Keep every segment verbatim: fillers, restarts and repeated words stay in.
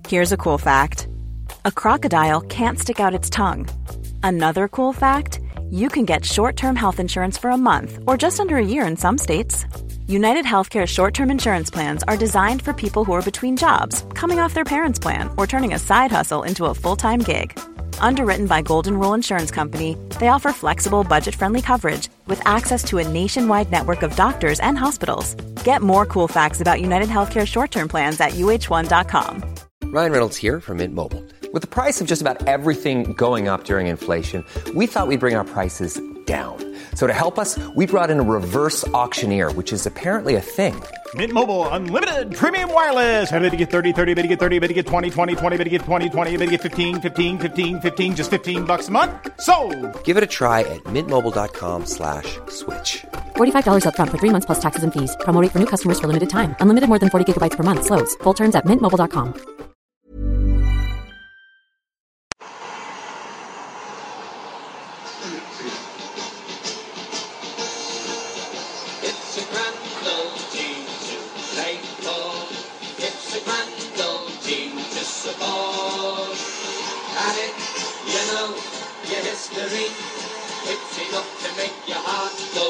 Here's a cool fact. A crocodile can't stick out its tongue. Another cool fact, you can get short-term health insurance for a month or just under a year in some states. United Healthcare short-term insurance plans are designed for people who are between jobs, coming off their parents' plan, or turning a side hustle into a full-time gig. Underwritten by Golden Rule Insurance Company, they offer flexible, budget-friendly coverage with access to a nationwide network of doctors and hospitals. Get more cool facts about United Healthcare short-term plans at U H one dot com. Ryan Reynolds here from Mint Mobile. With the price of just about everything going up during inflation, we thought we'd bring our prices down. So to help us, we brought in a reverse auctioneer, which is apparently a thing. Mint Mobile Unlimited Premium Wireless. How to get thirty, thirty, how to get thirty, how to get twenty, twenty, twenty, how to get twenty, twenty, how to get fifteen, fifteen, fifteen, fifteen, just fifteen bucks a month? Sold! Give it a try at mintmobile.com slash switch. forty-five dollars up front for three months plus taxes and fees. Promo rate for new customers for limited time. Unlimited more than forty gigabytes per month. Slows full terms at mint mobile dot com. It's enough to make your heart go,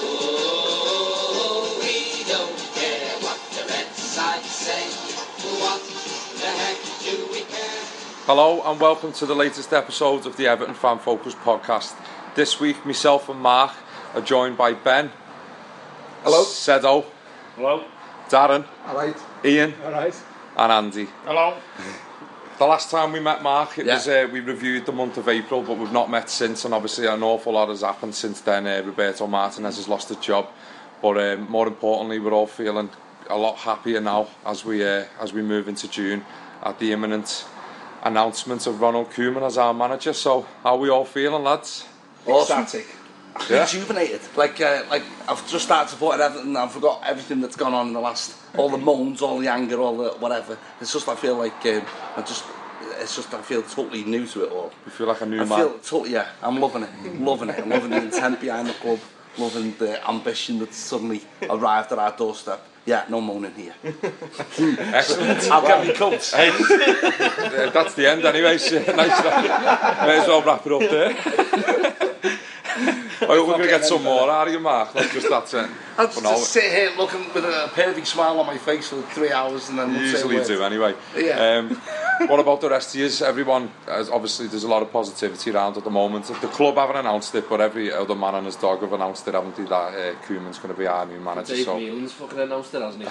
oh, we don't care what the red side say, what the heck do we care? Hello and welcome to the latest episode of the Everton Fan Focus podcast. This week myself and Mark are joined by Ben. Hello. Sedo. Hello. Darren. Alright. Ian. Alright. And Andy. Hello. The last time we met Mark, it yeah. was uh, we reviewed the month of April, but we've not met since, and obviously an awful lot has happened since then. uh, Roberto Martinez has lost his job, but um, more importantly, we're all feeling a lot happier now as we uh, as we move into June at the imminent announcement of Ronald Koeman as our manager. So how are we all feeling, lads? Ecstatic. Yeah. Rejuvenated. Like, uh, like I've just started supporting Everton and I forgot everything that's gone on in the last, all the moans, all the anger, all the whatever. It's just I feel like um, I just, it's just I feel totally new to it all. You feel like a new I man. feel totally, yeah. I'm loving it, loving it. I'm loving the intent behind the club, loving the ambition that's suddenly arrived at our doorstep. Yeah, no moaning here. Excellent. I'll get me coats. Hey, uh, that's the end anyway. So nice. May as well wrap it up there. I hope we're going to get some more out of you, Mark. Like just that's it. I'll just no, sit here looking with a perfect smile on my face for three hours and then you we'll usually do anyway. Yeah. Um, what about the rest of you? Everyone, as obviously there's a lot of positivity around at the moment. The club haven't announced it, but every other man and his dog have announced it, haven't they, that uh, Koeman's going to be our new manager. Dave so. Meelan's fucking announced it, hasn't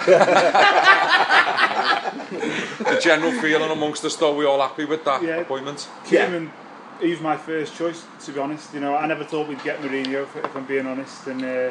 he? The general feeling amongst us, though, we all happy with that yeah. appointment? Koeman, he was my first choice, to be honest. You know, I never thought we'd get Mourinho, if, if I'm being honest. And uh,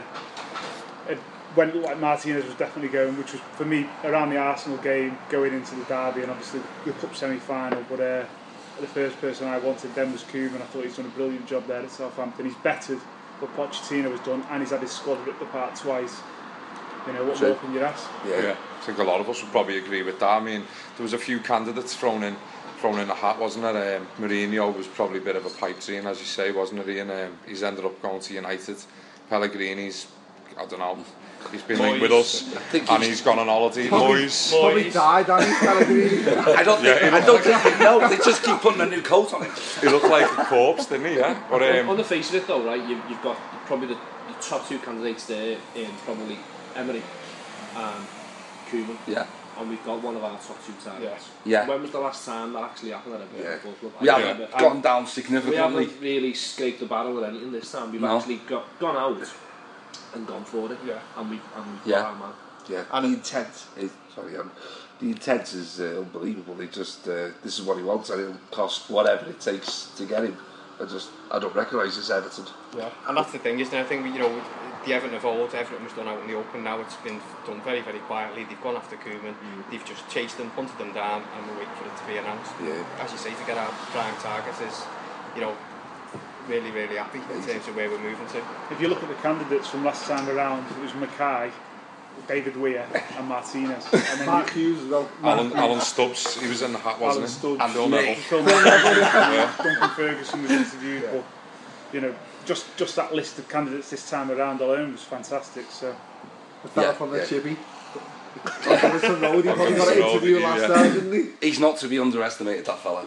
it, when it looked like Martinez was definitely going, which was for me around the Arsenal game, going into the derby and obviously the cup semi-final. But uh, the first person I wanted then was Koeman. I thought he's done a brilliant job there at Southampton. He's bettered what Pochettino has done, and he's had his squad ripped apart twice. You know, what more can you ask? Yeah, yeah, I think a lot of us would probably agree with that. I mean, there was a few candidates thrown in. thrown in the hat, wasn't it? Um, Mourinho was probably a bit of a pipe dream, as you say, wasn't it? And um, he's ended up going to United. Pellegrini's, I don't know, he's been linked with us, and he's, he's gone on holiday. Moyes, probably died, hasn't he, Pellegrini? I don't think. Yeah, I don't like think. No, they just keep putting a new coat on him. He looked like a corpse, didn't he? Yeah. But um, on the face of it, though, right? You've, you've got probably the, the top two candidates there, in probably Emery and Koeman. Yeah. And we've got one of our top two targets. Yeah. When was the last time that actually happened at a yeah. football club? We haven't yeah. gone down significantly. We haven't really scraped the barrel with anything this time. We've no. actually got gone out and gone for it. Yeah. And we've and we've yeah. got our man. Yeah. And the intent is sorry, um, the intent is uh, unbelievable. It just uh, this is what he wants, and it'll cost whatever it takes to get him. I just I don't recognise this Everton. Yeah. And that's the thing, isn't it? I think you know. The Everton of old, Everton was done out in the open. Now it's been done very, very quietly. They've gone after Koeman. Mm. They've just chased them, hunted them down, and we're waiting for it to be announced. Yeah. As you say, to get our prime targets is, you know, really, really happy in terms of where we're moving to. If you look at the candidates from last time around, it was Mackay, David Weir, and Martinez. And then Mark Hughes as well. Alan, Alan Stubbs, he was in the hat, wasn't Alan he? Stubbs, and Phil Neville. Phil Neville. Yeah. Duncan Ferguson was interviewed, yeah. But you know. Just just that list of candidates this time around alone was fantastic. So the fella yeah, from the yeah. Chibi, Goodison Road, he probably got an interview last yeah. time, didn't he? He's not to be underestimated, that fella.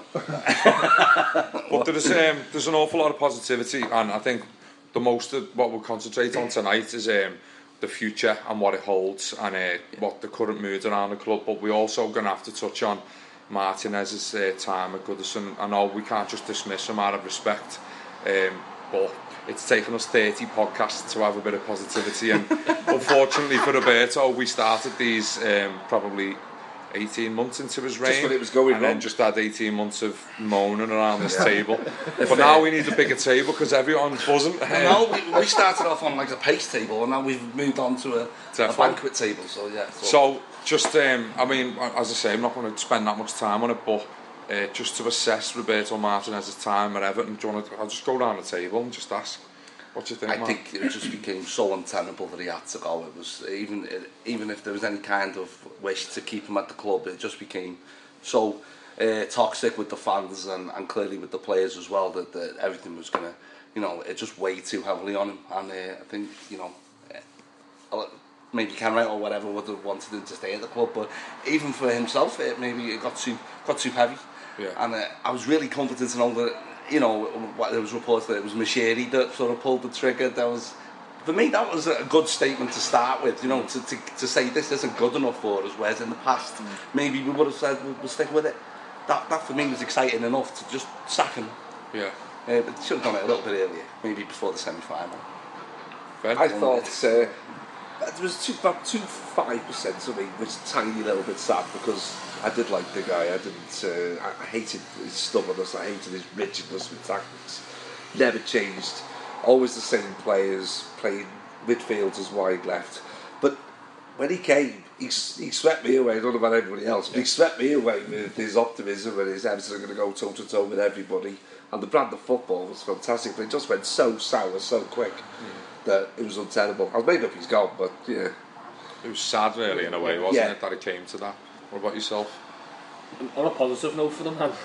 But there's um, there's an awful lot of positivity, and I think the most of what we'll concentrate on tonight is um, the future and what it holds, and uh, what the current mood around the club. But we're also going to have to touch on Martinez's uh, time at Goodison. I know we can't just dismiss him out of respect, um, but it's taken us thirty podcasts to have a bit of positivity, and unfortunately for Roberto, we started these um, probably eighteen months into his reign, just when it was going and wrong. then just had eighteen months of moaning around this table. But now we need a bigger table because everyone's buzzing. Well, no, we, we started off on like a pace table, and now we've moved on to a, a banquet table. So yeah. So, so just, um, I mean, as I say, I'm not going to spend that much time on it, but uh, just to assess Roberto Martinez's time at Everton, do you want to, I'll just go down the table and just ask. What do you think, I man? think it just became so untenable that he had to go. It was even even if there was any kind of wish to keep him at the club, it just became so uh, toxic with the fans and, and clearly with the players as well that, that everything was gonna, you know, it just weighed too heavily on him. And uh, I think, you know, uh, maybe Ken Wright or whatever would have wanted him to stay at the club, but even for himself, it maybe it got too got too heavy. Yeah. And uh, I was really comforted to know that. You know, what there was reports that it was Mashiri that sort of pulled the trigger. That was, for me, that was a good statement to start with. You know, to to, to say this isn't good enough for us. Whereas in the past, mm. maybe we would have said we'll, we'll stick with it. That that for me was exciting enough to just sack him. Yeah. Uh, but should have done it a little bit earlier, maybe before the semi-final. Ben? I thought uh, there was two, about two five percent of me was a tiny little bit sad because I did like the guy. I didn't. Uh, I, I hated his stubbornness. I hated his rigidness with tactics. Never changed. Always the same players playing midfield as wide left. But when he came, he, he swept me away. I don't know about anybody else, but he swept me away with his optimism and his Everton are going to go toe to toe with everybody. And the brand of football was fantastic. But it just went so sour so quick mm. that it was untenable. I was made up he's gone, but yeah. It was sad, really, in a way, wasn't yeah. it, that it came to that? What about yourself? On a positive note for the man,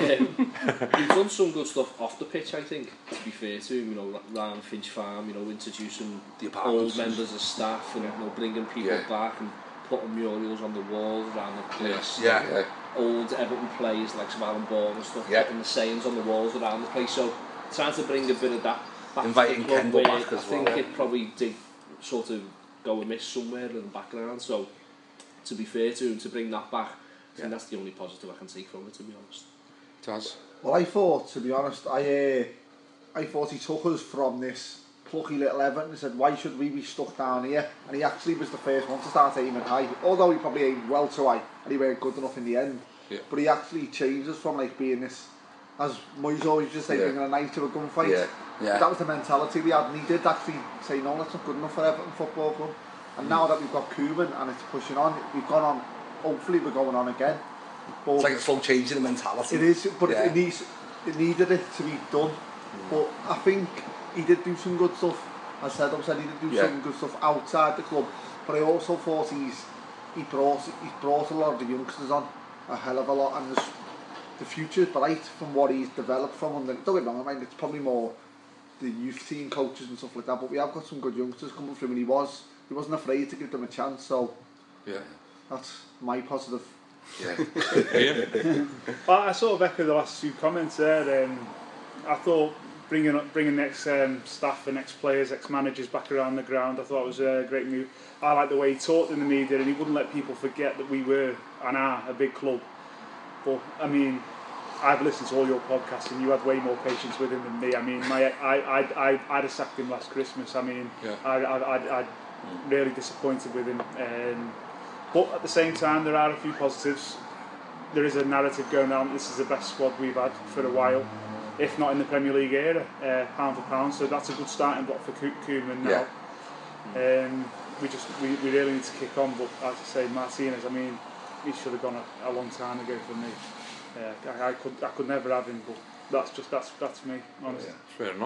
um, he's done some good stuff off the pitch, I think, to be fair to him, you know, around Finch Farm, you know, introducing old members of staff and, you know, bringing people yeah. back and putting murals on the walls around the place. Yeah, yeah. Old Everton players like some Alan Ball and stuff, yeah. putting the sayings on the walls around the place. So, trying to bring a bit of that back Inviting to the club Kendall where back as I think well. it probably did sort of go amiss somewhere in the background. So, to be fair to him, to bring that back, I think yeah. that's the only positive I can take from it, to be honest. Taz? Well, I thought, to be honest, I uh, I thought he took us from this plucky little Everton and said, why should we be stuck down here? And he actually was the first one to start aiming high, although he probably aimed well too high, and he weren't good enough in the end. Yeah. But he actually changed us from like being this, as Moyes always just say, yeah. bringing a knife to a gunfight. Yeah. Yeah. That was the mentality we had, and he did actually say, no, that's not good enough for Everton Football Club. And mm. now that we've got Koeman and it's pushing on, we've gone on, hopefully we're going on again. But it's like a full change in the mentality. It is, but yeah. it needs, it needed it to be done. Mm. But I think he did do some good stuff. As I said, I said he did do yeah. some good stuff outside the club. But I also thought he's he brought he's brought a lot of the youngsters on, a hell of a lot, and there's, the future's bright from what he's developed from. And don't get me wrong, I mean it's probably more the youth team coaches and stuff like that. But we have got some good youngsters coming through, and he was he wasn't afraid to give them a chance. So yeah, that's my positive. Yeah. Well, I sort of echo the last few comments there. Um, I thought bringing bringing ex um, staff and ex players, ex managers back around the ground, I thought it was a great move. I like the way he talked in the media, and he wouldn't let people forget that we were and are a big club. But I mean, I've listened to all your podcasts, and you had way more patience with him than me. I mean, my I I I I'd have sacked him last Christmas. I mean, yeah. I I I I'd really disappointed with him. Um, But at the same time, there are a few positives. There is a narrative going on. This is the best squad we've had for a while, if not in the Premier League era, uh, pound for pound. So that's a good starting block for Koeman now. Yeah. Um, we just we, we really need to kick on. But as I say, Martinez, I mean, he should have gone a, a long time ago for me. Uh, I, I could I could never have him, but that's just that's that's me, honestly. Yeah, fair enough.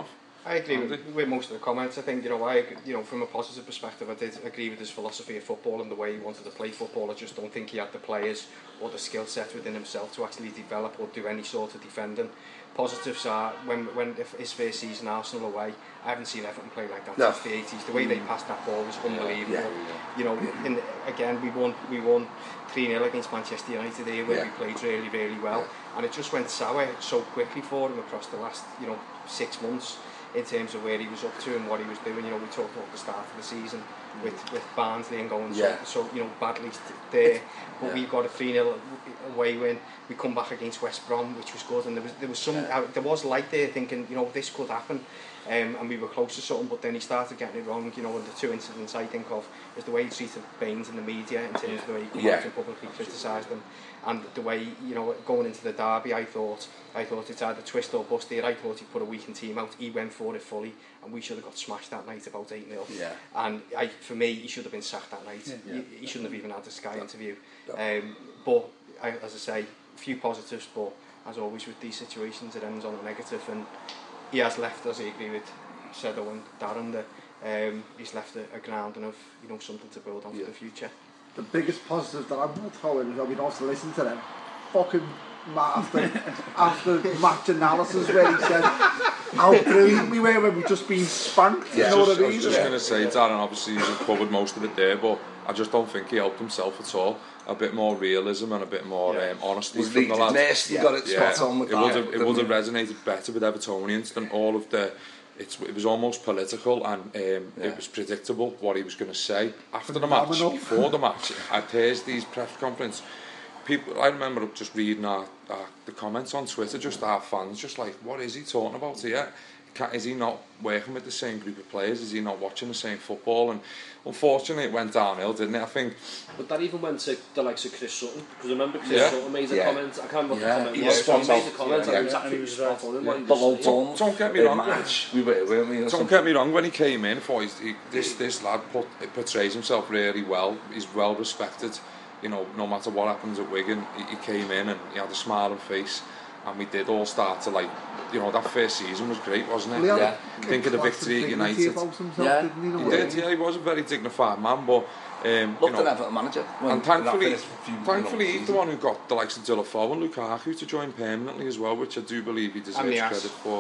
I agree with, with most of the comments. I think, you know, I, you know, from a positive perspective, I did agree with his philosophy of football and the way he wanted to play football. I just don't think he had the players or the skill set within himself to actually develop or do any sort of defending. Positives are, when when if his first season Arsenal away, I haven't seen Everton play like that no. since the eighties. The way they passed that ball was unbelievable. Yeah, yeah, yeah. You know, in, again, we won we won three nil against Manchester United here, where yeah. we played really, really well. Yeah. And it just went sour so quickly for him across the last, you know, six months. In terms of where he was up to and what he was doing. You know, we talked about the start of the season with, with Barnsley and going yeah. so, so, you know, badly there. But yeah. we got a three nil away win. We come back against West Brom, which was good. And there was there was some yeah. uh, there was light there, thinking, you know, this could happen. Um, and we were close to something, but then he started getting it wrong. You know, and the two incidents I think of is the way he treated Baines in the media in terms yeah. of the way he came yeah. out and publicly criticised them, and the way, you know, going into the derby, I thought I thought it's either twist or bust here. I thought he put a weakened team out. He went for it fully, and we should have got smashed that night about eight nil. Yeah. And I, for me, he should have been sacked that night. Yeah. He, he shouldn't have even had a Sky yeah. interview. Yeah. Um, but I, as I say, a few positives, but as always with these situations, it ends on a negative, and he has left, as I agree with Sedo and Darren, that um, he's left a, a grounding of, you know, something to build on yeah. for the future. The biggest positive that I'm going to throw in is that we don't have to listen to them fucking after, after match analysis where he said how brilliant we were when we just been spanked. Yeah. You know just, what I mean? I was just going to say, Darren, obviously he's covered most of it there, but I just don't think he helped himself at all. A bit more realism and a bit more yeah. um, honesty was from the lads. Nasty, yeah. got it yeah. spot on with it that. Would have, it would have resonated better with Evertonians than all of the. It's, it was almost political, and um, yeah. it was predictable what he was going to say after Phenomenal. the match, before the match. At Thursday's press conference, people. I remember just reading our, our, the comments on Twitter, just our fans, just like, what is he talking about here? Is he not working with the same group of players? Is he not watching the same football? And unfortunately it went downhill, didn't it? I think. But that even went to the likes of Chris Sutton, because I remember Chris yeah. Sutton made a yeah. comment. I can't remember yeah. the comment. He was was he made a comment yeah. and it was absolutely spot on. Don't, don't get me wrong. Match. We were, weren't we? Don't get me wrong. When he came in, for he, this this lad put, portrays himself really well. He's well respected. You know, no matter what happens at Wigan, he, he came in and he had a smiling face, and we did all start to like. You know, that first season was great, wasn't it? Well, yeah. Think of the victory at United. Himself, yeah, didn't he, he did. Yeah, he was a very dignified man, but um, looked you know, an Everton manager. And thankfully, thankfully, he's the one who got the likes of Dillafo and Lukaku to join permanently as well, which I do believe he deserves credit for.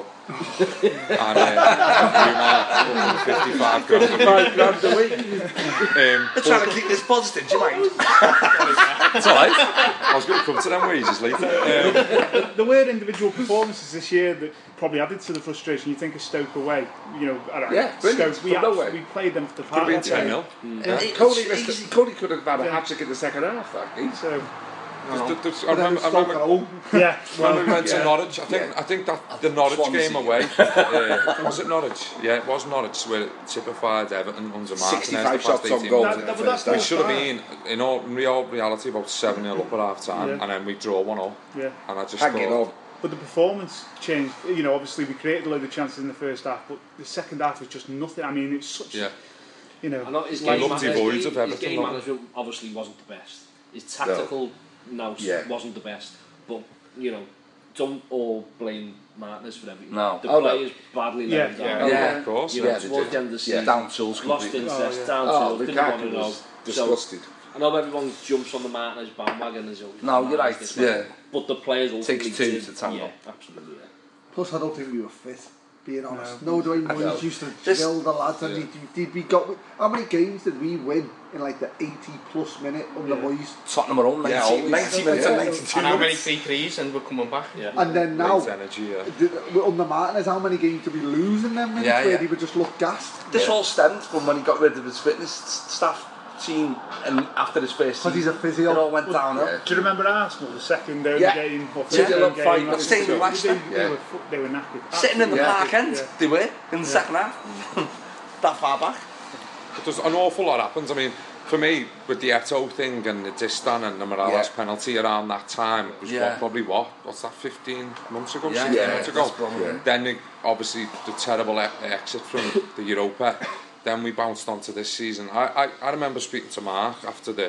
And uh, fifty-five grand a week. Um, They're trying to keep this positive. Do you mind? It's all right. I was going to come to them wages later. Um, there were individual performances this year that probably added to the frustration. You think of Stoke away, you know, I don't know, yeah, Stoke, we, had, we played them for the park. Could have been ten nil. Cody, Cody could have had a hat-trick in the second half, that so. No. The, the, I remember, I remember yeah. when we went to Norwich, I think yeah. I think that the Norwich Swansea. game away, uh, was it Norwich? Yeah, it was Norwich where it typified Everton under Martinez. sixty-five shots on goal. That, that, that, we should have been, in all in real reality, about seven nil up at half time, yeah. and then we draw one all. Yeah. And I just Hanging thought. On. But the performance changed. You know, obviously we created a load of chances in the first half, but the second half was just nothing. I mean, it's such. Yeah. You know, I know his game, game, man- his, his, his game management obviously wasn't the best. His tactical. No. No, yeah. wasn't the best, but you know, don't all blame Martinez for everything. No, the oh, players no. badly yeah. let him down. Yeah, yeah, of course. You know, yeah, towards the end of the season, yeah. down tools, lost interest, oh, yeah. down oh, tools, didn't want to know. Disgusted. So, I know everyone jumps on the Martinez bandwagon as well. No, you're right. Yeah, but the players ultimately takes two did, to tango. Yeah, absolutely. Yeah. Plus, I don't think we were fit. Being honest, no, no Dwayne Moyes used to This, drill the lads, and yeah. he, did we got? How many games did we win in like the eighty plus minute under yeah. Moyes? Tottenham are on ninety, yeah, ninety minutes yeah. and ninety-two and how many minutes. free threes and we're coming back. Yeah. And then now, energy, yeah. did, under Martinez, how many games did we lose in them minutes Yeah, where yeah. he would just look gassed? This Yeah. all stemmed from when he got rid of his fitness staff team, and after his first Because he's season, a physio. it all went downhill. Do you remember Arsenal, the second down Yeah. game? Or Yeah. third Yeah. game? Fight, staying with Leicester. They, they, Yeah. were, they were knackered. Sitting in the Absolutely. park end, Yeah. they were in the Yeah. second half. That far back. But there's an awful lot happens. I mean, for me, with the Eto'o thing and the Distan and the Morales Yeah. penalty around that time, it was Yeah. what, probably what? What's that, fifteen months ago? Yeah. sixteen Yeah, months ago? that's probably- Yeah. Then, the, obviously, the terrible e- exit from the Europa. Then we bounced onto this season. I, I, I remember speaking to Mark after the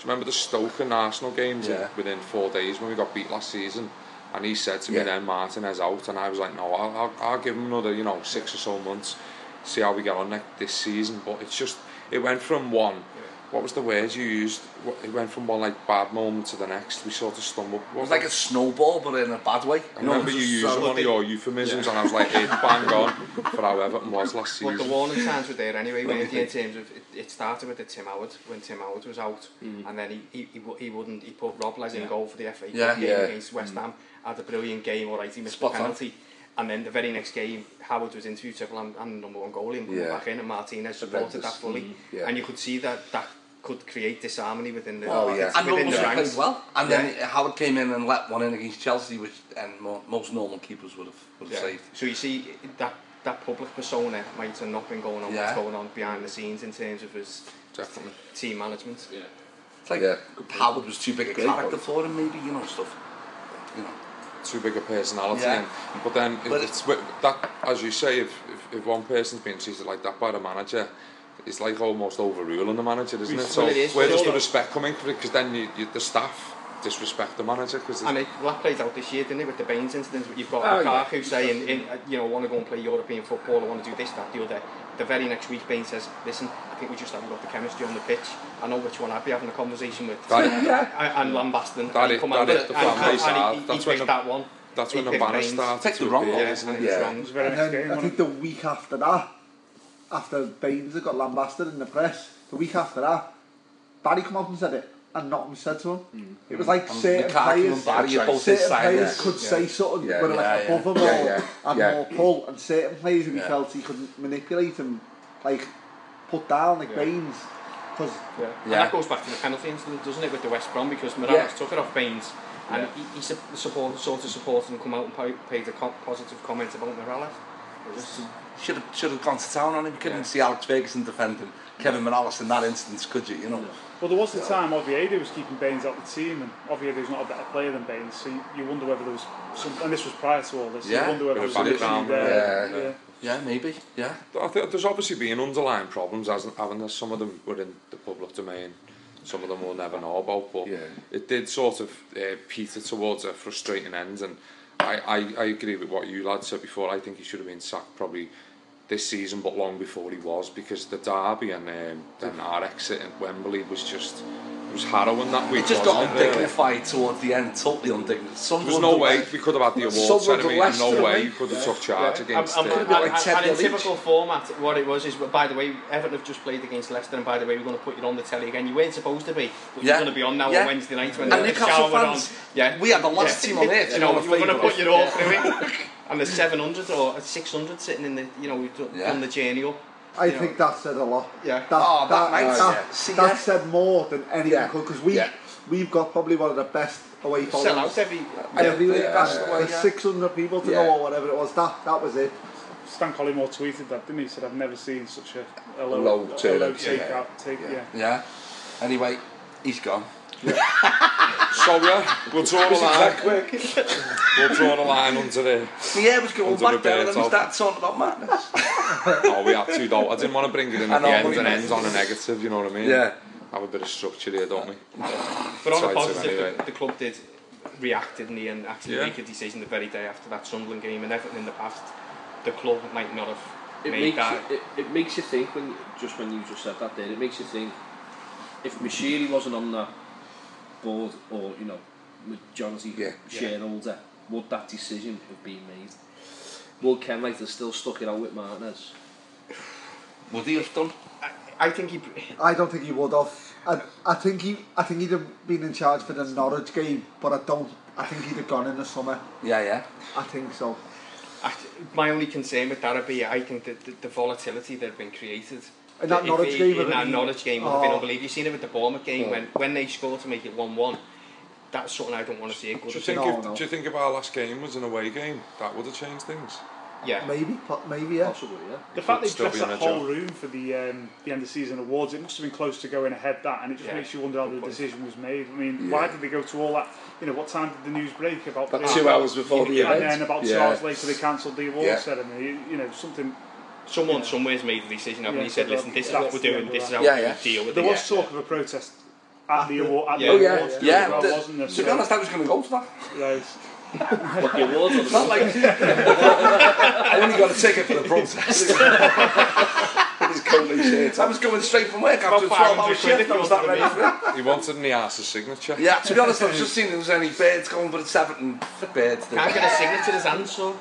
remember the Stoke and Arsenal games Yeah. in, within four days when we got beat last season? And he said to me Yeah. then, Martinez out, and I was like, no, I'll, I'll, I'll give him another, you know, six or so months, see how we get on next, this season. But it's just, it went from one, what was the word you used? What- It went from one like bad moment to the next. We sort of stumbled. It was like a snowball, but in a bad way. I remember you using one of your euphemisms, and I was like, it's bang on for how Everton was last season. But the warning signs were there anyway, weren't they, in terms of, it, it started with the Tim Howard, when Tim Howard was out, Mm. and then he, he, he, wou- he wouldn't, he put Rob Les in Yeah. goal for the F A Cup Yeah. game Yeah. against West Ham, had a brilliant game, alright, he missed Spot the on. penalty, and then the very next game, Howard was interviewed, said, well, I'm, I'm the number one goalie, I'm coming Yeah. back in, and Martinez supported that fully, Mm. Yeah. and you could see that that could create disharmony within the, Oh yeah, and within Rose the played ranks. well. And Yeah. then Howard came in and let one in against Chelsea, which and mo most normal keepers would have would have Yeah. saved. So you see that that public persona might have not been going on Yeah. what's going on behind the scenes in terms of his Definitely. team management. Yeah. It's like Yeah. Howard was too big a Great character point. for him, maybe, you know, stuff. You know. Too big a personality, Yeah. and, but then But it, it's with that, as you say, if, if if one person's being treated like that by the manager, it's like almost overruling the manager, isn't it? Well, So it is, where but does the also- respect come in? Because then you, you, the staff disrespect the manager. Because And it, well, that played out this year, didn't it, with the Baines incident? You've got Oh, Lukaku yeah. saying, in, uh, you know, I want to go and play European football, I want to do this, that, the other. The very next week, Baines says, listen, I think we just haven't got the chemistry on the pitch. I know which one I'd be having a conversation with. That- and, and lambasting. That and is- come that out is with it. the And- family and side. he, he, That's he when picked the- that one. That's He when the picked banner Baines. started Picked to the wrong appear, one. Yeah, isn't and it? he was Yeah. wrong. It was very And next then game, I wasn't think it? the week after that, after Baines had got lambasted in the press, the week after that, Barry come out and said it, and nothing was said to him. Mm. It was like And certain Lukaku players, and Barry are both certain inside, players yeah. could Yeah. say something Yeah, when they yeah, like yeah. above him Yeah, or yeah, had yeah. more pull, and certain players he Yeah. felt he couldn't manipulate and like put down, like Yeah. Baines. Because Yeah. And Yeah. that goes back to the penalty incident, doesn't it, with the West Brom, because Morales Yeah. took it off Baines, and Yeah. he, he su- support, sort of supported and come out and pa- paid a co- positive comment about Morales. It was, Should have should have gone to town on him. You couldn't Yeah. see Alex Ferguson defending Kevin Morales in that instance, could you? You know. Well, there was the time Oviedo was keeping Baines out of the team, and Oviedo's not a better player than Baines, so you, you wonder whether there was some, and this was prior to all this, Yeah. you wonder whether there was Bit an of background, issue there. yeah. Yeah. Yeah, maybe. Yeah. I think there's obviously been underlying problems, hasn't haven't there? Some of them were in the public domain, some of them we'll never know about, but Yeah. it did sort of uh, peter towards a frustrating end, and I, I, I agree with what you lads said before. I think he should have been sacked probably this season, but long before he was, because the derby and um, then our exit at Wembley was just, it was harrowing that week. It just got wasn't it, really? undignified towards the end, totally undignified. There was no way we could have had the award Sunderland ceremony, and Leicester, no way mate. you could have took charge against and, uh, and, bit like and, Ted and in Leach. typical format, what it was is, by the way, Everton have just played against Leicester, and by the way, we're going to put you on the telly again. You weren't supposed to be, but Yeah. you're going to be on now Yeah. on Wednesday night when And the Newcastle shower were fans, on. Yeah. we are the last Yeah. team on earth. You know, wanna we're going to favour put us. you all through it. And there's seven hundred or six hundred sitting in the, you know, we've done, Yeah. done the journey up. I You think know. that said a lot. Yeah. That, Oh, that night, that, yeah. See, that yeah. said more than anything Yeah. could, because we, Yeah. we've got probably one of the best away Sell followers. out every... Every week, Yeah, and yeah, for yeah. six hundred people to Yeah. know or whatever it was, that that was it. Stan Collymore tweeted that, didn't he? He said, I've never seen such a, a low, low a low turnout, take yeah. out. Take, Yeah. yeah. Yeah. Anyway, he's gone. So yeah, we'll draw a line. We'll draw a line under the. My hair was going Under back the there and then we bed, started talking about madness. Oh, we had to though. I didn't want to bring it in I at know, the end but and you- ends on a negative. You know what I mean? Yeah. Have a bit of structure here, don't we? But on Tried a to positive, anyway. the, the club did react, didn't he, and actually Yeah. make a decision the very day after that Sunderland game, and Everton in the past, the club might not have It made makes that. you, it, it makes you think when just when you just said that there. It makes you think if Mashiri wasn't on that board, or you know, majority Yeah. shareholder, would that decision have been made? Will Kenwright have still stuck it out with Martinez? Would he have done? I think he. I don't think he would have. I, I think he, I think he'd have been in charge for the Norwich game, but I don't. I think he'd have gone in the summer. Yeah, yeah. I think so. I, my only concern with that would be, I think that the, the volatility that had been created. In that If Norwich he- game, in would that be- Norwich game would have been Oh. unbelievable. You've seen it with the Bournemouth game Yeah. when when they scored to make it one one. That's something I don't want to see. It Do you good. think? No, if, no. Do you think if our last game was an away game, that would have changed things? Yeah. Maybe, po- maybe yeah. Possibly, yeah. The fact they Still dressed be in that a whole job. room for the um, the end of season awards, it must have been close to going ahead that, and it just Yeah. makes you wonder how the Good point. decision was made. I mean, Yeah. why did they go to all that? You know, what time did the news break about About the two hours before the and event. then about two Yeah. hours later they cancelled the awards Yeah. ceremony. You, you know, something. Someone Yeah. somewhere's made the decision, haven't Yeah, he? Said, so listen, this is that's what we're the doing, end of this is that. how Yeah, we're yeah. going to deal with There it. was talk of a protest at the award. At yeah. the Oh yeah, awards, yeah. well, the, wasn't there? to be honest, I was going to go to that. Right. What the awards? It's not like I only got a ticket for the protest. I was going straight from work after a twelve hour shift. I was that ready for it. He wanted an Arse's signature. Yeah, to be honest, I was just seeing if there was any birds going, but it's Everton birds. Can't get a signature in his hand, so.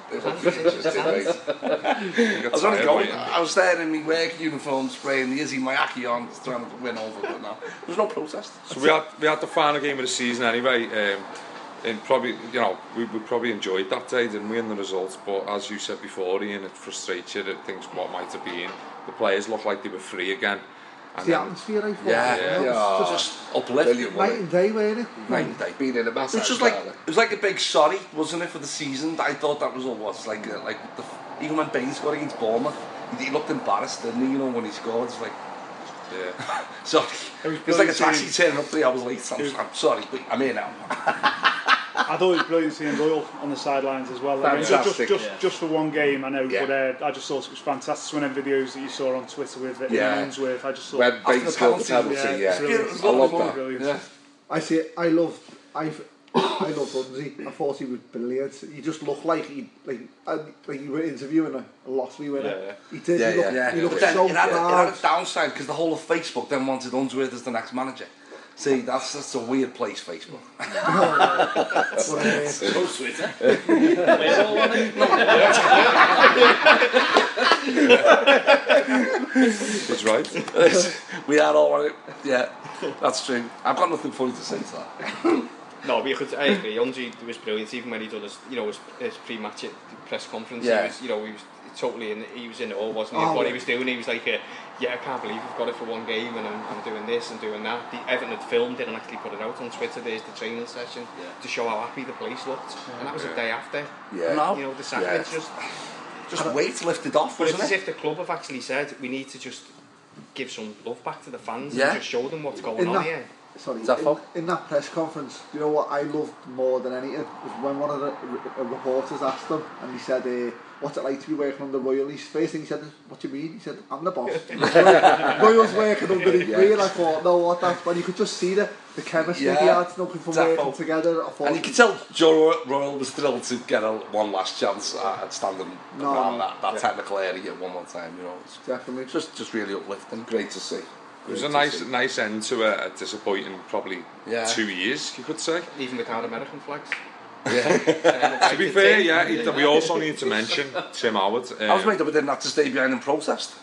I was only going. I was there in my work uniform, spraying the Izzy Mayaki on, trying to win over, but no, there was no protest. So we had we had the final game of the season anyway. Um, and probably, you know, we, we probably enjoyed that day, didn't we, in the results? But as you said before, Ian, it frustrates you that things what might have been. The players looked like they were free again. And the atmosphere, I thought. Yeah, yeah. yeah. Just, just uplifting. Night and day, weren't it? Night and day. Being in a massive. It was just like it was like a big sorry, wasn't it, for the season? I thought that was all was like uh, like the, even when Baines scored against Bournemouth, he, he looked embarrassed, didn't he? You know, when he scored, it's like. Yeah. Sorry. It was, it was like a taxi turning up three hours late. I'm, was, I'm sorry, but I'm here now. I thought it was brilliant seeing Doyle on the sidelines as well. I mean, just, just, yeah. just for one game, I know, yeah. but uh, I just thought it was fantastic. One of them videos that you saw on Twitter with uh, yeah. Ian Ainsworth, I just thought when Bates scored the penalty, yeah, yeah. Brilliant. I love that. Brilliant. Yeah. I see. I love. I. I love Bunsey. I thought he was brilliant. He just looked like he like uh, like you were interviewing a, a lottery winner. Yeah, yeah. He did. Yeah, he looked, yeah. he looked yeah. so it, had a, hard. it had a downside because the whole of Facebook then wanted Unsworth as the next manager. See, that's that's a weird place, Facebook. So Twitter. He's right. We are all right. Yeah, that's true. I've got nothing funny to say to that. No, but you could, I agree. Unzi was brilliant, even when he did his, you know, his, his pre-match press conference. Yeah. He was, you know, he was totally in. He was in awe, wasn't he? Oh, what yeah. he was doing, he was like, uh, "Yeah, I can't believe we've got it for one game, and I'm, I'm doing this and doing that." The Everton had filmed it and actually put it out on Twitter. There's the training session yeah. to show how happy the place looked, yeah. and that was yeah. a day after. Yeah, no. You know, the sacrament yeah. just just weight lifted off. But it's wasn't as it? if the club have actually said we need to just give some love back to the fans yeah. and just show them what's going in on that, here. Sorry, Is that in, in that press conference, you know what I loved more than anything was when one of the r- reporters asked him, and he said, uh, "What's it like to be working under Royal?" His first thing he said, "What do you mean?" He said, "I'm the boss." Royal's working under his yeah. wheel. I thought, no, what that's when you could just see the the chemistry yeah. they had, looking for working together. I thought, and you could tell Joe Royal was thrilled to get a one last chance at standing no, around that, that yeah. technical area one more time. You know, it's definitely just just really uplifting. Great to see. It was a nice, nice end to a, a disappointing, probably yeah. two years, you could say. Even without American flags. Yeah. To be fair, yeah, he, we also need to mention Tim Howard. Um, I was made up, I didn't have to stay behind and protest.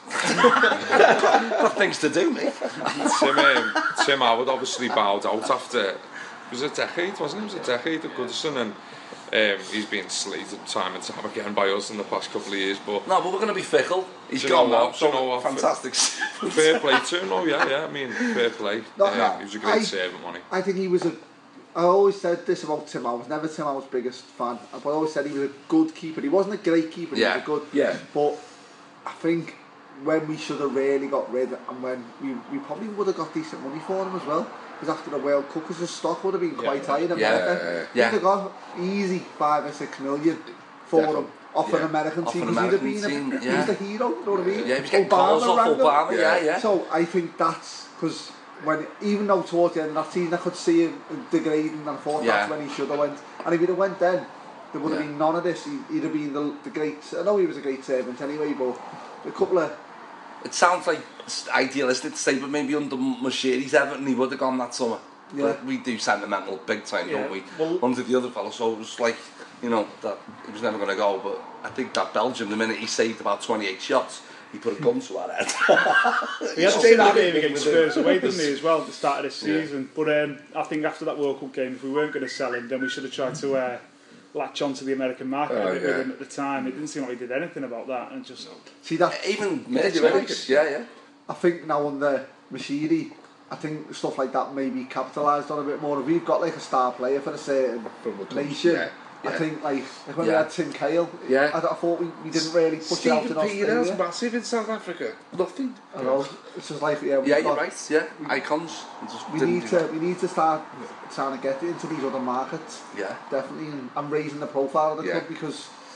Got things to do, mate. Tim, um, Tim Howard obviously bowed out after. It was a decade, wasn't it? It was a decade at Goodison, and um, he's been slated time and time again by us in the past couple of years. But no, but we're going to be fickle. He's gone now, so you know what, fantastic. Fair play to him, oh yeah, yeah. I mean, fair play. No, uh, no, he was a great I, servant, wasn't he? I think he was a. I always said this about Tim. I was never Tim Howard's biggest fan, but I always said he was a good keeper. He wasn't a great keeper. Yeah. He was a good. Yeah. But I think when we should have really got rid, and when we we probably would have got decent money for him as well. Because after the World Cup, because his stock would have been quite yeah. high in America. Yeah, yeah, yeah. He'd have got easy five or six million for Definitely. him off yeah. an American off team. An American he'd have been team, a, yeah. he's the hero, you know what I mean? Yeah, he was getting calls off Obama, yeah, yeah. So I think that's because when, even though towards the end of that season I could see him degrading, and I thought yeah. that's when he should have went. And if he'd have went then, there would have yeah. been none of this. He, he'd have been the, the great. I know he was a great servant anyway, but a couple of. It sounds like idealistic to say, but maybe under Moshiri's Everton he would have gone that summer. Yeah. But we do sentimental big time, yeah. don't we? Well, under the other fellow, so it was like, you know, that he was never going to go. But I think that Belgium, the minute he saved about twenty-eight shots, he put a gun to our head. He had a similar game against Spurs away, didn't he, as well, at the start of this season. Yeah. But um, I think after that World Cup game, if we weren't going to sell him, then we should have tried to uh, latch on to the American market oh, a bit yeah. with him at the time. It didn't seem like he did anything about that. And just see that even merchandise, yeah, yeah. I think now under Moshiri, I think stuff like that may be capitalised on a bit more. If we've got like a star player for a certain nation, yeah, yeah. I think like, like when yeah. we had Tim Cahill, yeah. I, I thought we, we didn't really push Stephen it out in Australia. Stephen P. massive in South Africa. Nothing. I know. It's just like yeah, yeah, got, you're right. Yeah, we, icons. We need to that. we need to start trying to get into these other markets. Yeah, definitely, and, and raising the profile of the yeah. club because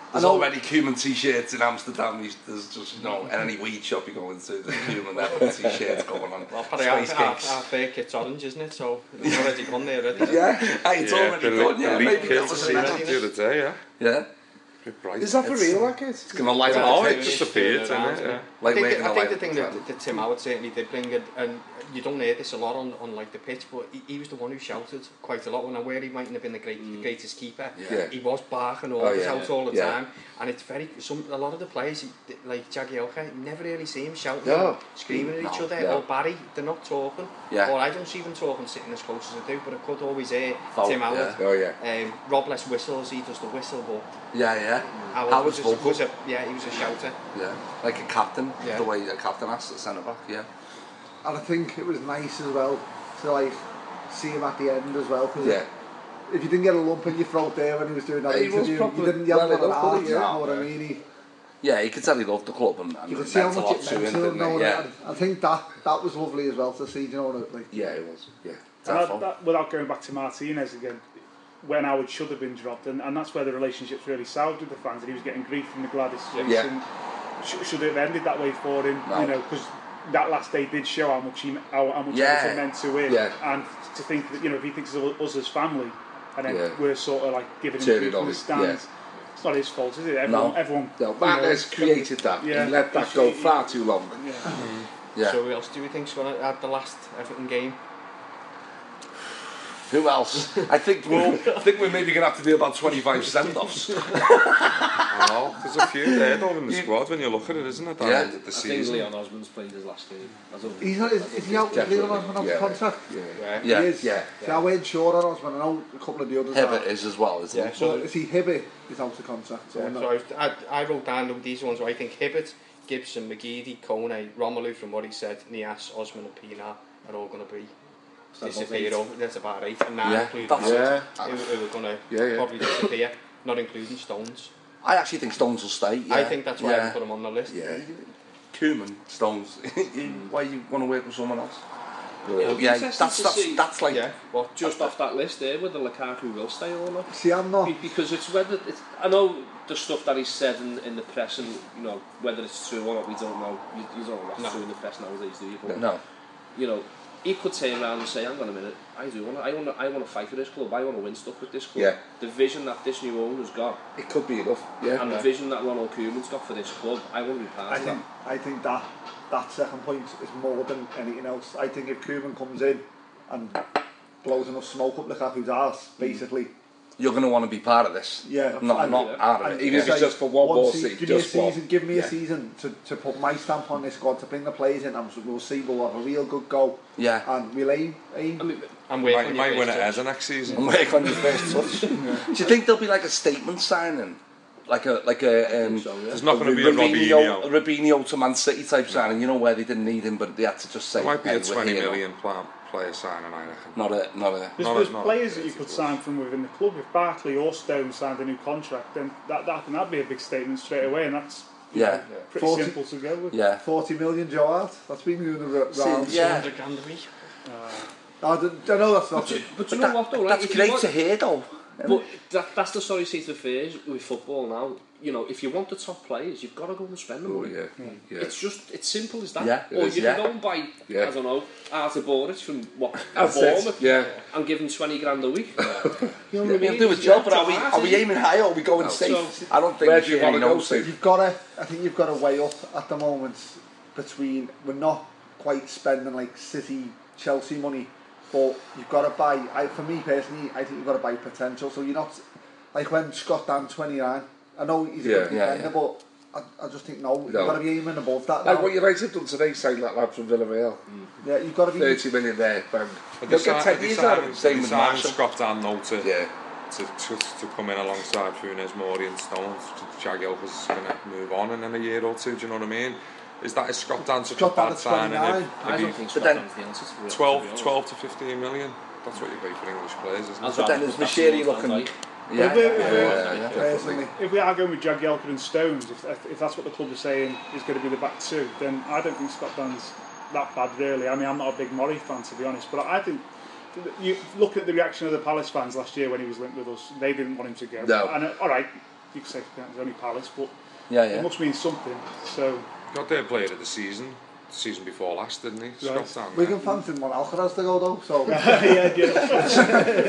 There's already Koeman t-shirts in Amsterdam. There's just, you know, any weed shop you go into, there's Koeman t-shirts going on. Well, probably our, our, our fair kit's orange, isn't it? So it's already gone there already. Yeah, hey, it's yeah, already gone, yeah. Maybe kids to see that the other day, yeah. Yeah. Bright. Is that for real, that kid? It's going to light oh, up. It just appeared, isn't it? Yeah. Like I think, the, I think the thing that, that Tim Howard certainly did bring it, and you don't hear this a lot on, on like the pitch, but he, he was the one who shouted quite a lot. When I where he mightn't have been the, great, mm. the greatest keeper, yeah. he was barking all oh, yeah, out yeah. all the yeah. time, and it's very some a lot of the players like Jagielka, you never really see him shouting, no. screaming at no, each other. Yeah. Or Barry, they're not talking. Yeah. Or I don't see them talking sitting as close as I do, but I could always hear Foul, Tim Howard. Yeah. Oh yeah. Um, Robles whistles, he does the whistle, but yeah, yeah. Howard Howard's was, vocal. was a, yeah, he was a shouter. Yeah, like a captain. Yeah. The way a captain asks at centre back. Yeah. And I think it was nice as well to like see him at the end as well. Cause yeah. If you didn't get a lump in your throat there when he was doing that yeah, interview, you didn't yell at him. You know what I mean? He, yeah, he could tell he loved the club and, and you could see how much it meant to him. It, yeah. I think that that was lovely as well to see. Do you know what? Like, yeah, it was. Yeah. That, that, without going back to Martinez again, when Howard should have been dropped, and, and that's where the relationship's really soured with the fans, and he was getting grief from the Gladys streets, yeah. and sh- should it have ended that way for him, no. you know, because that last day did show how much he, how, how much yeah. it meant to him, yeah. and to think that, you know, if he thinks of us as family, and then yeah. we're sort of like giving him Turn grief it from on the his, stands, yeah. it's not his fault, is it? Everyone, no. everyone. No, Martinez created that. Yeah. He let that go far too long. Yeah. Mm. Yeah. So who else do we think's going to add the last Everton game? Who else? I think we'll, I think we're maybe going to have to do about twenty-five send-offs. I know, there's a few there though in the squad when you look at it, isn't it? That yeah. end of the season. I think Leon Osmond's played his last game. He's not, is, is he out with Leon Osmond on yeah. contract? Yeah, yeah. He yeah. is. yeah. See, I weren't sure on Osmond. I know a couple of the others Hibbert are. is as well, isn't yeah, he? so But is he Hibbert is out of contract? So, yeah, so I, I, I wrote down these ones where I think Hibbert, Gibson, McGeady, Kone, Romelu, from what he said, Nias, Osman and Pienaar are all going to be disappear over. That's about eight, and nine yeah. including That's yeah. it. who, who are going to yeah, yeah. probably disappear, not including Stones. I actually think Stones will stay. Yeah. I think that's why yeah. I put him on the list. Yeah. Koeman, Stones. Why you want to work with someone else? Yeah, yeah that's that's, see, that's like yeah, well, just off that list there, whether Lukaku will stay or not. See, I'm not because it's whether it's, I know the stuff that he's said in, in the press, and you know whether it's true or not, we don't know. You, you don't know what's no. true in the press nowadays, do you? But, no. You know, he could turn around and say, "Hang on a minute, I do want, I want, I want to fight for this club. I want to win stuff with this club." Yeah. The vision that this new owner's got, it could be enough. Yeah. And yeah. the vision that Ronald Koeman's got for this club, I want to be part I of think, that. I think that that second point is more than anything else. I think if Koeman comes in and blows enough smoke up Lukaku's arse, basically, you're going to want to be part of this. Yeah, not and, not yeah. out of it. Even if it's just for one more season. Give me a season. One. Give me yeah. a season to, to put my stamp on this squad, to bring the players in, and we'll see. We'll have a real good go. Yeah. And we'll aim. aim. I mean, and you might, might win it as a next season. And work on your first touch. yeah. Do you think there'll be like a statement signing? Like a like a um, so, yeah. There's not going to be a Robinho, a Robinho to Man City type signing. You know where they didn't need him, but they had to just say. It might be hey, a twenty here, million plan, player signing, I reckon. Not a not a. There's, not there's a, not players a, that you could sign from within the club. If Barkley or Stone signed a new contract, then that that can that'd be a big statement straight away, and that's yeah, know, yeah. pretty forty, simple to go with. Yeah, forty million Joe Hart. That's been moving around. Yeah. two hundred grand a week. Uh, I, don't, I know that's not. But, you, but you that, know what though? Like, that's great want, to hear though. But that, that's the sorry state of affairs with football now. You know, if you want the top players, you've got to go and spend them. Oh, yeah. Mm. yeah. It's just, it's simple as that. Yeah, or is, you yeah. can go and buy, yeah. I don't know, Arthur Boris from what, Bournemouth, yeah, and give him twenty grand a week. Yeah. You know what yeah, I mean? He'll do his job, but are we are we aiming high or are we going no. safe? So, I don't think. Where do you want to go safe? You've got to. I think you've got to weigh up at the moment between we're not quite spending like City, Chelsea money, but you've got to buy. I, for me personally, I think you've got to buy potential. So you're not. Like when Scott Dan twenty-nine, I know he's a yeah, good defender, yeah, yeah. but I, I just think no, you've no. got to be aiming above that. Like now. what United have done today, signing that lad from Villarreal. Mm. Yeah, you've got to be thirty million there, bang. They'll get ten years out of him. Same with Marshall. Scott Dan though to, yeah. to, to to come in alongside Funes Mori and Stones. Jagielka's going to move on in a year or two. Do you know what I mean? Is that a Scott Dan such Scott a bad signing? I don't think Scott Dan's the answer to it. twelve, twelve to fifteen million. That's what you pay for English players, isn't it? But then there's Machiri looking. Yeah, if, we, yeah, if, yeah, yeah, personally, if we are going with Jagielka and Stones, if, if that's what the club is saying is going to be the back two, then I don't think Scott Dan's that bad, really. I mean, I'm not a big Murray fan, to be honest, but I think you look at the reaction of the Palace fans last year when he was linked with us. They didn't want him to go. No. And uh, all right, you could say it's only Palace, but yeah, yeah. it must mean something. So got their player of the season, the season before last, didn't he? Right. Scott Wigan fans didn't want Alcaraz to go though, so yeah, yeah.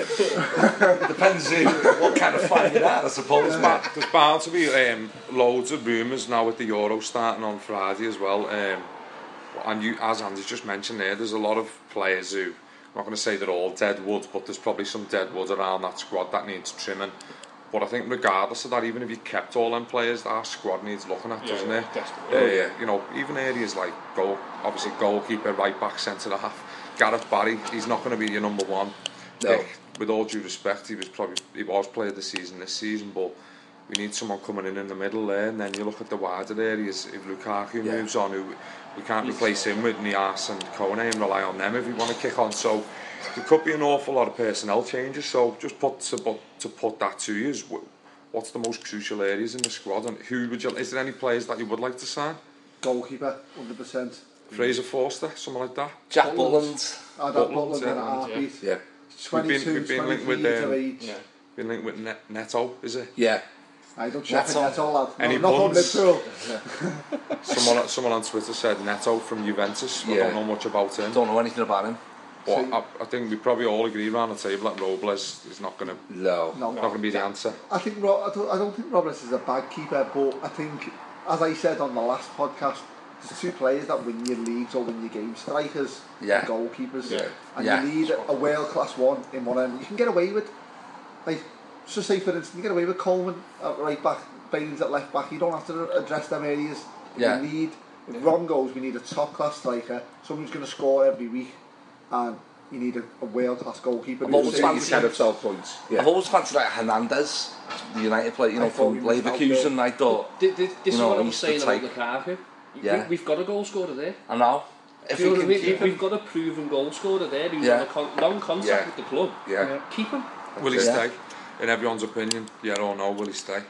Depends who, what kind of fan you're at, I suppose. There's, ba- there's bound to be um, loads of rumours now with the Euro starting on Friday as well. Um, and you, as Andy's just mentioned there, there's a lot of players who, I'm not going to say they're all dead wood, but there's probably some dead wood around that squad that needs trimming. But I think regardless of that, even if you kept all them players, our squad needs looking at, Yeah, doesn't it? definitely. Uh, yeah. You know, even areas like goal, obviously goalkeeper, right back, centre half. Gareth Barry, he's not going to be your number one. No. Like, with all due respect, he was probably he was player of the season this season, but we need someone coming in in the middle there. And then you look at the wider areas. If Lukaku Yeah. moves on, who we can't replace him with Nias and Kone and rely on them if we want to kick on. So there could be an awful lot of personnel changes. So just put to put to put that to you is what's the most crucial areas in the squad, and who would you? Is there any players that you would like to sign? goalkeeper, one hundred percent. Fraser Forster, something like that. Jack Butland. I'd have Butland, Butland in a yeah. heartbeat. Yeah. twenty-two, We've been- we've been linked with, twenty-three years um, of age. Yeah. Been linked with Net- Neto, is it? Yeah. I don't check it, Neto. Neto, lad. Any No, not on puns? Liverpool. Someone, someone on Twitter said Neto from Juventus. I Yeah. don't know much about him. Don't know anything about him. But I, I think we probably all agree around the table that Robles is not going to No. No. not going to be the answer. I think Ro- I, don't, I don't think Roberts is a bad keeper, but I think, as I said on the last podcast, there's two players that win your leagues or win your games: strikers Yeah. and goalkeepers. Yeah. And Yeah. you need a world class one in one end. You can get away with, like, just say for instance, you get away with Coleman at right back, Baines at left back. You don't have to address them areas. Yeah. You need, if Ron goes, we need a top class striker, someone who's going to score every week, and you need a, a world class goalkeeper. I've who's always safe. fancied- ten or twelve points. Yeah. I've always fancied like Hernandez, the United player, you know, I thought from he was out Leverkusen. I thought, Th- th- This You know, is what I was he's the saying about type. Lukaku. Yeah. We, we've got a goal scorer there. I know. If Do you we know what I can mean? keep We've him, got a proven goal scorer there who's Yeah. on a con- long contract Yeah. with the club. Yeah. Keep him. Will he Yeah. stay? In everyone's opinion, yeah or no, will he stay?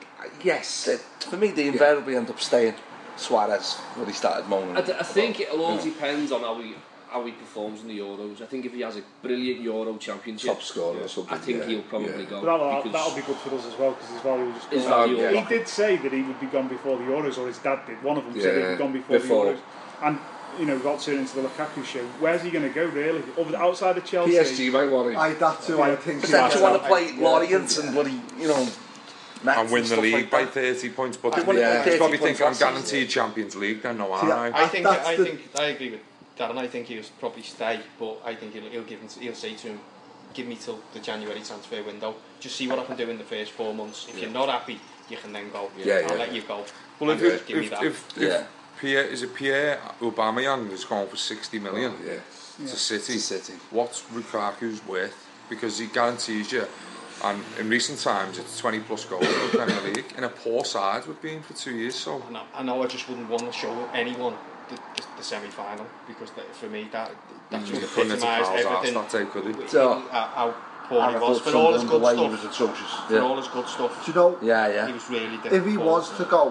Yes. uh, for me, they invariably end up staying. Suarez, when he started moaning. I, d- I think it'll all depend on how he how he performs in the Euros. I think if he has a brilliant Euro championship, Top scorer or something. I think yeah. he'll probably yeah. go. But that'll, because that'll be good for us as well because his value will just his go value. yeah. will- He did say that he would be gone before the Euros, or his dad did. One of them said he'd Yeah, be gone before, before. the Euros. And, you know, we got turned into the Lukaku show. Where's he going to go, really? Over the, outside of Chelsea? P S G might want him. I that too. I think. But then do you want to I- play yeah, Lorient yeah. and bloody, you know, Mets And win the stuff league like by that? thirty points, but They won it by he's thirty probably points thinking I'm last season. guaranteed Champions League. Then no, See, aren't I? I think That's I the- think I agree with Darren. I think he'll probably stay, but I think he'll, he'll give him. He'll say to him, "Give me till the January transfer window. Just see what I can do in the first four months. If you're not happy, you can then go. Yeah, I'll yeah. let you go. Well, if And if give me if, that. if, if Yeah. Pierre is it Pierre Aubameyang is going for sixty million Oh, yeah. to City, To City. what's Lukaku's worth? Because he guarantees you, and in recent times it's twenty plus goals in the Premier League in a poor side we've been for two years. So I know, I know I just wouldn't want to show anyone the, the, the semi-final because that, for me that that Mm. just Couldn't have epitomised Carl's arse everything. that day, could he? w- So- how, how poor And he I was thought for all his Sunderland good away, he stuff. was atrocious. For Yeah. all his good stuff, Do you know? Yeah, he yeah. was really. If he poor. was to go,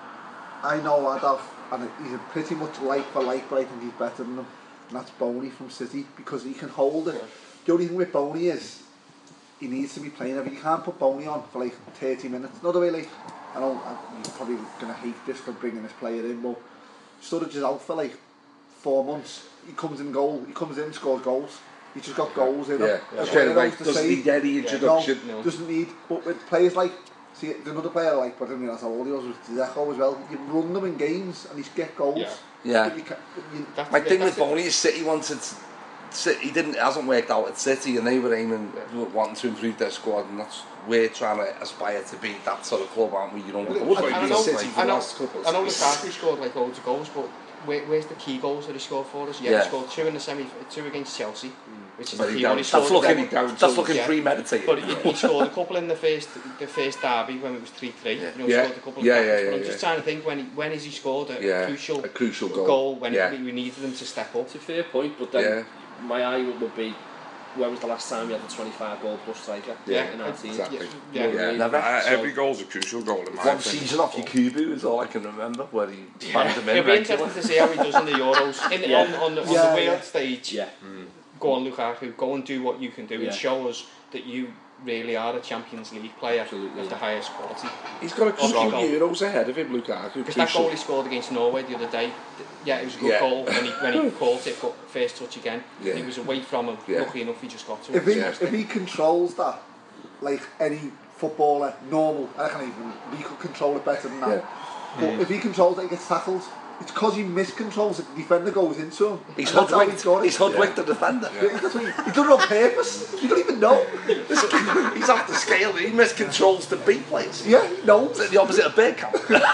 I know I'd have, and he's a pretty much like for like, but I think he's better than him. And that's Boney from City because he can hold it. The only thing with Boney is he needs to be playing. If you can't put Boney on for like thirty minutes, not the way like I know you're probably gonna hate this for bringing this player in, but Sturridge is out for like four months. He comes in goal. He comes in and scores goals. He's just got goals in him. Yeah. That's Straight what away. he knows to Doesn't say. need any introduction. No, doesn't need. But with players like, see, there's another player like, but I don't mean that's how old he was, with Dzeko as well. You run them in games and he's get goals. Yeah. Yeah. But you can't, you, That's My the- thing that's with the- Boney is City wanted. City, he didn't. It hasn't worked out at City, and they were aiming, wanting to improve their squad, and that's we're trying to aspire to be that sort of club, aren't we? You know, Well, it what would I, I be know, City for I the know, last couple of I know seasons. Lukaku scored like loads of goals, but where, where's the key goals that he scored for us? Yeah, Yeah. he scored two in the semi, two against Chelsea, which is Very the key down- one. He that's scored that's looking, a couple- that's looking Yeah. premeditated. But he, he scored a couple in the first, the first derby when it was three three. Yeah. You know, he Yeah. scored a couple Yeah, of yeah, tackles, yeah, but I'm just yeah. trying to think when he, when has he scored a Yeah, crucial, a crucial goal. when Yeah. we, we needed him to step up. It's a fair point, but then Yeah. my argument would be, when was the last time you had a twenty-five goal plus striker Yeah, in our team? exactly. Yeah, You know what I yeah. mean? Never. Uh, So- every goal's a crucial goal in my One opinion. season off Yakubu is all I can remember, where he banged him in. It'll be regular. interesting to see how he does in the Euros. In, Yeah. on, on, the, on Yeah, the world yeah. stage, Yeah. go on Lukaku, go and do what you can do Yeah. and show us that you really are a Champions League player Absolutely. Of the highest quality. He's got a couple of Euros ahead of him, Lukaku. Because that goal he scored against Norway the other day, yeah, it was a good yeah. goal when he when he caught it, but first touch again, yeah. he was away from him. Yeah. Lucky enough, he just got to if it. He, if he controls that, like any footballer, normal, I can't even, he could control it better than that. Yeah. But mm. if he controls it, he gets tackled. It's because he miscontrols it, the defender goes into him. He's hoodwinked, he's hoodwinked yeah. the defender. Yeah. Yeah, he does it on purpose. You don't even know. He's off the scale, he miscontrols the B players. Yeah, he knows. It's the opposite of Bergkamp.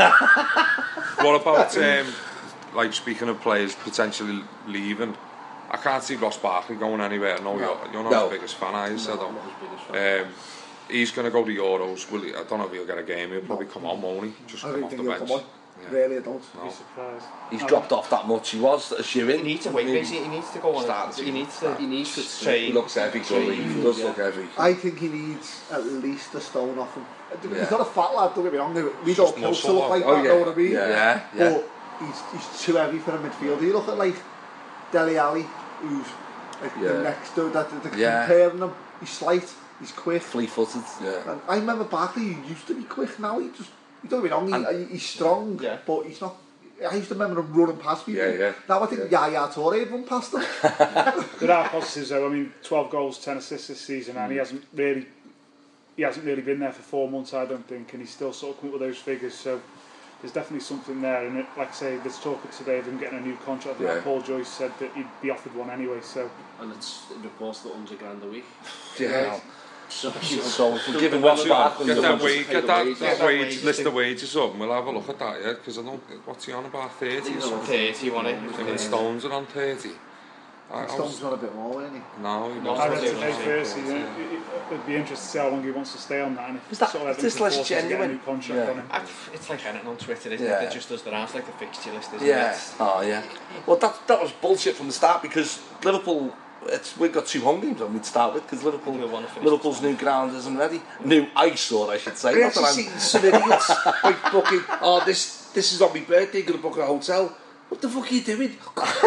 What about, um, like, speaking of players potentially leaving, I can't see Ross Barkley going anywhere. No, no. You're, you're not no. his biggest fan, are you? No, I'm not his biggest fan. Um, he's going to go to Euros. Will he? I don't know if he'll get a game. He'll probably come on, won't he? Just I come off the bench. Yeah. Really, I don't. No. Surprised. He's no. dropped off that much. He was a shoe-in. He needs to wait. Basically, he needs to go on. Start he needs to. He needs to train. He looks heavy. So he, he does yeah. look heavy. I think he needs at least a stone off him. Yeah. He's not a fat lad. Don't get me wrong. We don't supposed to look like oh, that. Yeah. Know what I mean? Yeah, yeah. yeah. But he's he's too heavy for a midfielder. You look at like Dele Alli, who's like yeah. the next dude that they're yeah. comparing him. He's slight. He's quick. Fleet-footed. Yeah. And I remember Barkley. He used to be quick. Now he just. You don't get me wrong. He, he's strong, yeah. but he's not. I used to remember him running past people. Yeah, yeah. Now I think yeah. Yaya Toure would run past them. There are positives though. I mean, twelve goals, ten assists this season, and he hasn't really, he hasn't really been there for four months. I don't think, and he's still sort of coming up with those figures. So there's definitely something there. And it, like I say, there's talk today of him getting a new contract. Yeah. Like Paul Joyce said that he'd be offered one anyway. So and it's it reports that hundred grand a week. Yeah. Right. So, so for giving one back, get that wage, get that, that wage, list of wages up, and we'll have a look at that, yeah. Because I don't, what's he on about thirty? Thirty, wasn't it? I think Stones are on thirty. Stones got a bit more, isn't he? No, he no, I read today first. It'd be interesting to see how long he wants to stay on that, and if is that sort of this less genuine contract yeah. on him. It's like anything on Twitter, isn't yeah. it? It just does their ass like the fixture list, isn't yeah. it? Oh yeah. Well, that that was bullshit from the start because Liverpool. It's, we've got two home games on we'd start with because Liverpool, Liverpool's new ground isn't ready. New eyesore, I should say. I've actually seen some idiots like booking. Oh, this this is on my birthday. Going to book a hotel. What the fuck are you doing?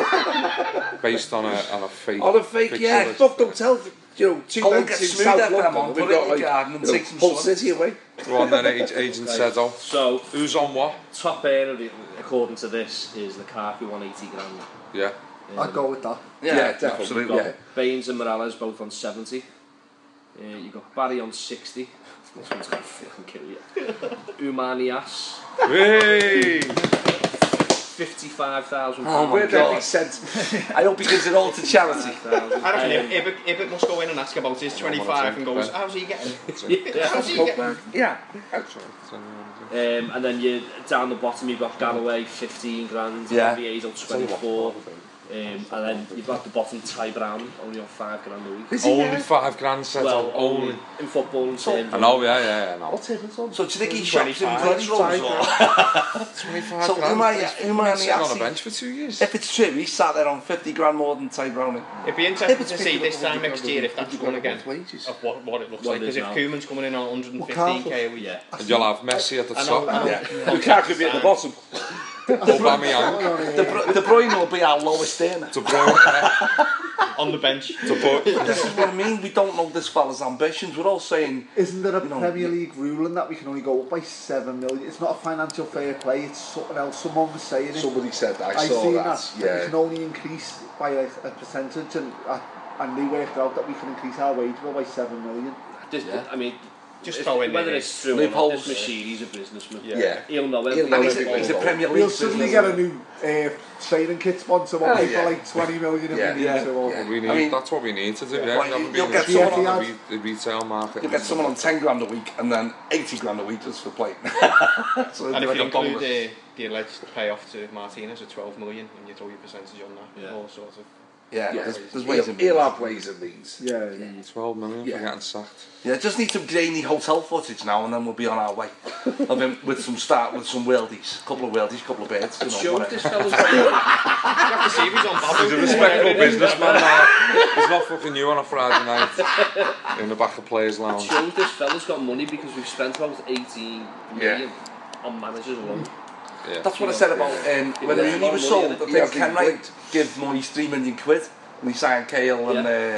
Based on a on a fake. On a fake, yeah. Booked hotel. You know, two nights in South London. We've got like garden and take some whole city away. Go on then, Agent Sedo. So who's on what? Top earner, according to this, is Lukaku on eighty grand. Yeah. Um, I'd go with that. Yeah, yeah definitely. Absolutely. You've got yeah. Baines and Morales both on seventy. Uh, you've got Barry on sixty. This one's going to fucking kill you. Umanias. Hey! fifty-five thousand pounds. Oh my Where God. Where sent? I hope he gives it all to charity. I reckon if Ibbott must go in and ask about his twenty-five and goes, how's he getting it? Yeah. How's he getting it? Yeah. Um, and then you down the bottom you've got Galloway fifteen grand, yeah. Viezo twenty-four, um, and then you've got the bottom Ty Brown only on five grand a week. Is only yeah? five grand set well, up? Only in football and terms. I know, yeah, yeah, yeah. No. What's it? So do you think he shops in pledge rolls or? twenty-five so grand. So who might sat on a bench for two years? If it's true, he sat there on fifty grand more than Ty Brown. It'd be interesting to see this time next year if that's going again. Of what what it looks like because if Koeman's coming in on one hundred fifteen k a week, yeah. And you'll have Messi at the top. Yeah. Lukaku be at the bottom. Aubameyang. De Bruyne will be our lowest earner. De Bruyne on the bench. This is what I mean. We don't know this fella's ambitions. We're all saying. Isn't there a you know, Premier League ruling that we can only go up by seven million? It's not a financial fair play. It's something else. Someone was saying it. Somebody said that. I, I saw seen that. that. Yeah. that you can only increase by like a percentage, and uh, and they worked out that we can increase our wage bill by seven million. Just, yeah. I mean. Just throw in whether there. it's true or not, this machine, he's a businessman. Yeah. yeah. He'll know He'll know he's, a, he's a Premier League We'll suddenly get a new uh, training kit sponsor one oh, yeah. for like twenty million if yeah. we need yeah. to. Or yeah. We need, I mean, that's what we need to do. Yeah. Yeah. Well, you'll you'll get someone on the, re- the retail market. You'll get someone on ten grand a week and then eighty grand a week just for playing. So and if you include the, the alleged payoff to Martinez of twelve million and you throw your percentage on that, yeah. all sorts of. Yeah, yeah, there's, there's ways and means. He'll have ways and means. Yeah, yeah. twelve million yeah. for getting sacked. Yeah, just need some grainy hotel footage now, and then we'll be on our way. Of him with some start with some worldies, a couple of worldies, a couple of birds. It shows this fella's. You have to see if he's on Babel. He's a respectable businessman now. He's not fucking you on a Friday night in the back of players' lounge. It shows this fella's got money because we've spent about eighteen million yeah. on managers alone. Yeah. That's what I said about um, when Rooney was sold. I think Ken Wright give Moyes three million quid and he signed Cahill and uh,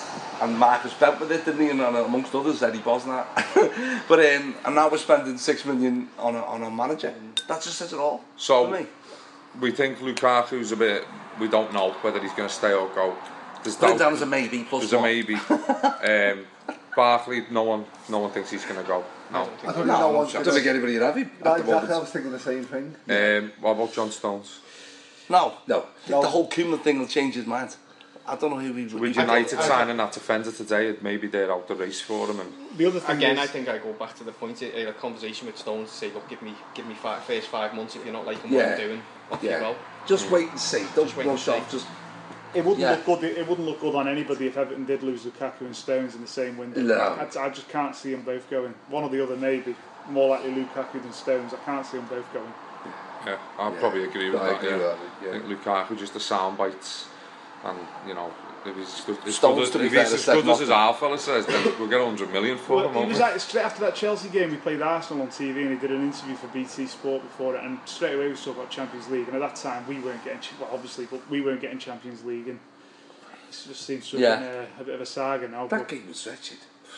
and Marcus Bent with it, didn't he? And amongst others, Eddie Bosnat. But um, and now we're spending six million on a, on a manager. That just says it all. So for me. We think Lukaku's a bit. We don't know whether he's going to stay or go. There's Put it doubt- down as a maybe plus There's one. a maybe. um, Barkley, no one, no one thinks he's going to go. No. I don't think No, no I one's don't think anybody would have him No, at the exactly, I moment. was thinking the same thing. Um, what about John Stones? No, no. No. The whole Koeman thing will change his mind. I don't know who he would. With United signing that defender today, maybe they're out the race for him. And the other thing again, is, I think I go back to the point. A, a conversation with Stones to say, look, give me, give me five, first five months. If you're not liking what Yeah. I'm doing, off Yeah. you go. Just Mm. wait and see. Don't Just wait and rush see. off. Just it wouldn't Yeah. look good. It wouldn't look good on anybody if Everton did lose Lukaku and Stones in the same window. No. I, I just can't see them both going. One or the other, maybe. More likely Lukaku than Stones. I can't see them both going. yeah, I'll Yeah. probably agree with I that. agree yeah. with that, yeah. I think Lukaku just the sound bites, and you know. If he's as good, as Stones, good, as, to be if fair, he's as said good as his nothing. our fella says, then we'll get one hundred million for Well, him. he won't was we? at, straight after that Chelsea game. We played Arsenal on T V, and he did an interview for B T Sport before it. And straight away, we was talking about Champions League. And at that time, we weren't getting, well, obviously, but we weren't getting Champions League. And it just seems to have Yeah. been a, a bit of a saga now. that But game was wretched.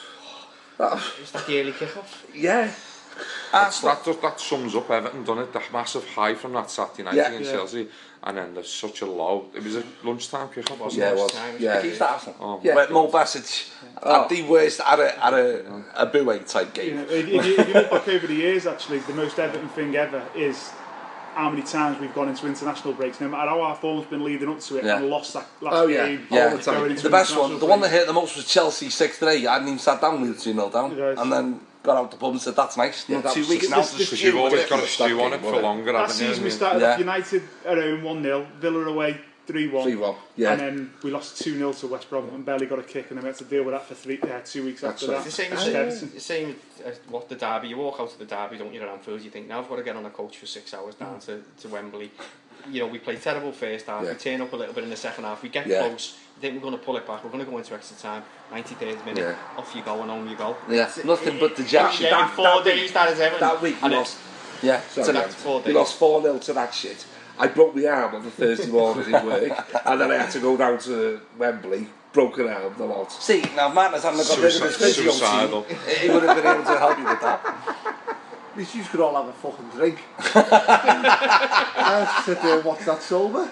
It's the early kick-off. Yeah. Arsenal. That, that, that sums up Everton, doesn't it? The massive high from that Saturday night Yeah. against Yeah. Chelsea, and then there's such a low. It was a lunchtime kick-off, wasn't Yeah, it? it was. Time. Yeah. Against Arsenal. Oh, Yeah. Where Mo Bassett Oh. had the worst at a at a, a booing type you game. know, if, if, you, if you look back over the years, actually, the most Everton thing ever is how many times we've gone into international breaks, no matter how our form's been leading up to it, Yeah. and lost that last Oh, yeah. game. Yeah. All the time. going into The best international one, the one that break. hurt the most was Chelsea six three. I hadn't even sat down with two nil down, Right. and then got out the pub and said, "That's nice." Yeah, Yeah, that two was weeks just- now. this- to this Because stew you've always with it. got to stew on it for longer, That haven't you? season we Yeah. started Yeah. off United at home one nil, Villa away three one, three one. Yeah. and then we lost two nil to West Brom and barely got a kick, and then we had to deal with that for three, uh, two weeks That's after right. that. It's the same, That's as, Everton. the same as what the derby. You walk out of the derby, don't you, at Anfield, you think, now I've got to get on a coach for six hours down to, to Wembley. You know, we play terrible first half, Yeah. we turn up a little bit in the second half, we get Yeah. close, you think we're going to pull it back, we're going to go into extra time, ninety-third minute, Yeah. off you go and home you go. Yeah, nothing but dejection. Yeah, in That- four that days, week- that is Everton. That week we And lost. Yeah, Sorry, So yeah. that's four we days. lost four nil to that shit. I broke my arm on the Thursday morning in work, and then I had to go down to Wembley, broken arm, the lot. See, now Martinez hadn't got rid of his Suicide- physio suicidal. team, he would have been able to help you with that. At least you could all have a fucking drink. I sit there and watch that sober.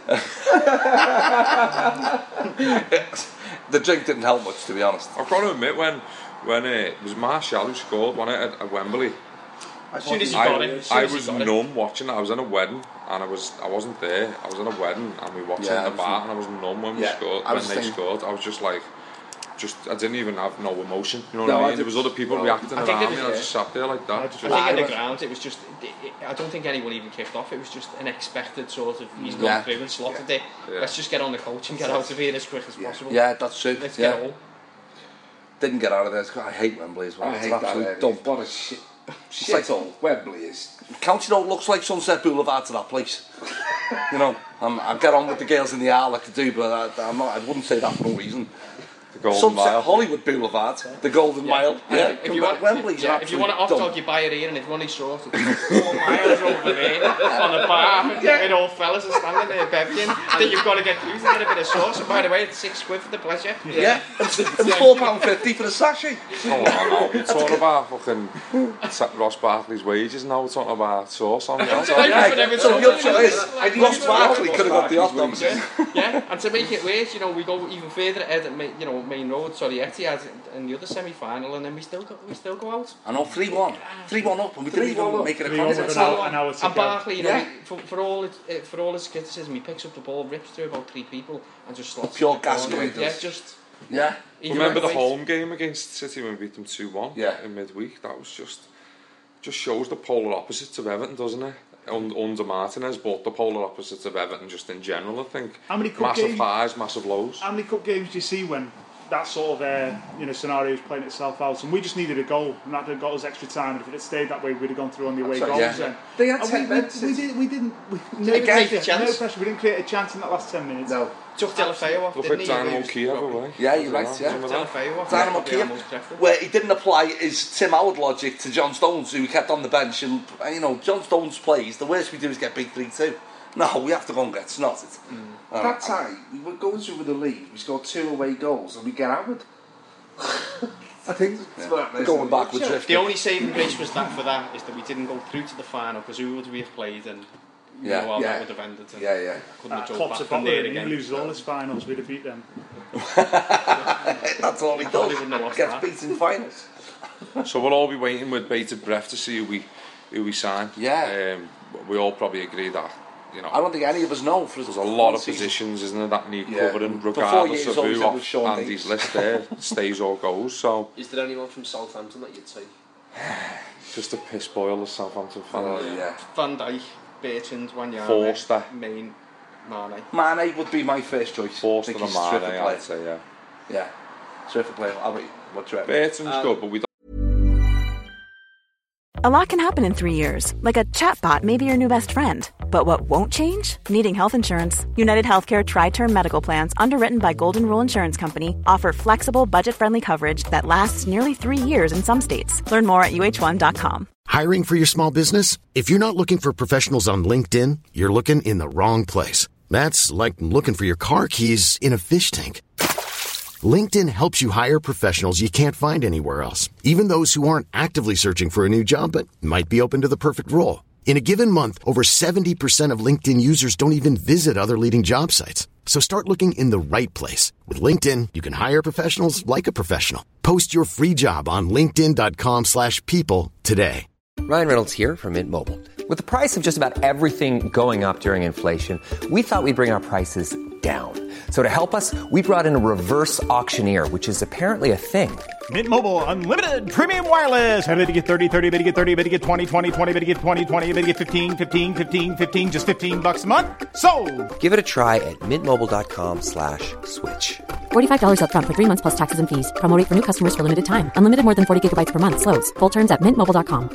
The drink didn't help much, to be honest. I've got to admit, when when uh, it was Martial who scored, wasn't it, at, at Wembley? As soon as he I, got it, as soon I as he was got it. numb watching it. I was in a wedding and I was I wasn't there. I was in a wedding and we watched Yeah, it I in the was- bar and I was numb when we Yeah, scored. I When was they thinking- scored, I was just like, just I didn't even have no emotion. You know No, what I I mean? There was didn't- other people no. reacting I think around it me, was- and I just sat there like that. Just, I think in the was- ground it was just, it, it, I don't think anyone even kicked off, it was just an expected sort of, he's gone Yeah. through and slotted it, Yeah. let's just get on the coach and get out of here as quick as Yeah. possible. Yeah, that's true. Let's yeah. get home. Didn't get out of there. I hate Wembley as well. I It's hate an that absolute area. dump. What a shit. It's like- Shithole. Wembley is. County Road looks like Sunset Boulevard to that place. You know, I'm, I get on with the girls in the aisle like I do, but I, I'm not, I wouldn't say that for no reason. the Golden Sunset Mile. Hollywood Boulevard, the Golden Mile. And Yeah, if, come you back, want, Wembley's yeah, an if you want an absolute hot dump. dog, you buy it here, and if you want it short, it's four miles over there on the bar, and all fellas are standing there begging that you've got to get through to get a bit of sauce. And by the way, it's six quid for the pleasure. Yeah, and and four pound fifty for the sachet. Oh, no, we're talking about fucking Sa- Ross Barkley's wages now. We're talking about sauce on the That's outside. what I So the upshot is, Like, Ross Barkley could have got the hot dogs. Yeah, yeah, and to make it worse, you know, we go even further ahead at, Ma- you know, Main Road, sorry, Etihad in the other semi-final, and then we still go, we still go out. I know, three one. three one up, and we didn't three one even up. make it a three one contest. with an hour- an hour to And go. Barkley, you know, Yeah. he- for, for all his, uh, for all his criticism, he picks up the ball, rips through about three people, and just slots Pure it down. Gascoigne Yeah, does. just. Yeah. even Remember the like- home game against City when we beat them two one Yeah. in midweek? That was just just shows the polar opposites of Everton, doesn't it? Un- Under Martinez, but the polar opposites of Everton just in general, I think. How many cup Massive games- highs, massive lows. How many cup games do you see when that sort of uh, you know scenario is playing itself out? And we just needed a goal, and that got us extra time. And if it had stayed that way, we'd have gone through on the away That's goals. right, yeah. Then They had And ten we, men, we, City. we, did, we didn't. We, no Didn't pressure. create a chance. No pressure. We didn't create a chance in that last ten minutes. No. Took Delafeu off, Look didn't at he? Dynamo He was Kiev probably- away. Yeah, you're right, yeah. Remember that? Delafeu off. Dynamo probably Kiev, almost dreadful. where he didn't apply his Tim Howard logic to John Stones, who he kept on the bench, and uh, you know, John Stones plays, the worst we do is get beat three two. No, we have to go and get snotted. Mm. Uh, That time, we were going through with the league, we scored two away goals and we get hammered. I think yeah. going back with drifting. The only saving grace was that for that is that we didn't go through to the final, because who would we have played and you yeah, know how yeah. that would have ended. And yeah, yeah. Couldn't uh, have Klopp's back a from bottle there and he again. loses all his finals, we'd have beat them. That's all he I does. wouldn't have lost Gets that. beat in finals. So we'll all be waiting with bated breath to see who we who we sign. Yeah. Um, we all probably agree that, you know, I don't think any of us know. For there's a lot of positions, isn't there, that need Yeah. covering, For four regardless years, of always who had with off Sean Andy's Davis. list there stays or goes. So Is there anyone from Southampton that you'd take? just a piss boil as Southampton fan. Oh, yeah. Van Dijk, Bertrand, Wanyama, Forster. Main, Mane. Mane would be my first choice. Forster I think and he's a terrific Mane, player. I'd say, yeah. Yeah, terrific player. How about you? What do you reckon? Bertrand's Um, good, but we don't. A lot can happen in three years, like a chatbot may be your new best friend. But what won't change? Needing health insurance. United Healthcare Tri-Term Medical Plans, underwritten by Golden Rule Insurance Company, offer flexible, budget-friendly coverage that lasts nearly three years in some states. Learn more at U H one dot com. Hiring for your small business? If you're not looking for professionals on LinkedIn, you're looking in the wrong place. That's like looking for your car keys in a fish tank. LinkedIn helps you hire professionals you can't find anywhere else, even those who aren't actively searching for a new job but might be open to the perfect role. In a given month, over seventy percent of LinkedIn users don't even visit other leading job sites. So start looking in the right place. With LinkedIn, you can hire professionals like a professional. Post your free job on linkedin dot com slash people today. Ryan Reynolds here from Mint Mobile. With the price of just about everything going up during inflation, we thought we'd bring our prices down. So to help us, we brought in a reverse auctioneer, which is apparently a thing. Mint Mobile Unlimited Premium Wireless. How to get thirty, thirty, bit to get thirty, bit to get twenty, twenty, twenty, bit to get twenty, twenty, bit to get fifteen, fifteen, fifteen, fifteen, just fifteen bucks a month? Sold! Give it a try at mintmobile.com slash switch. forty-five dollars up front for three months plus taxes and fees. Promo rate for new customers for limited time. Unlimited more than forty gigabytes per month. Slows full terms at mint mobile dot com.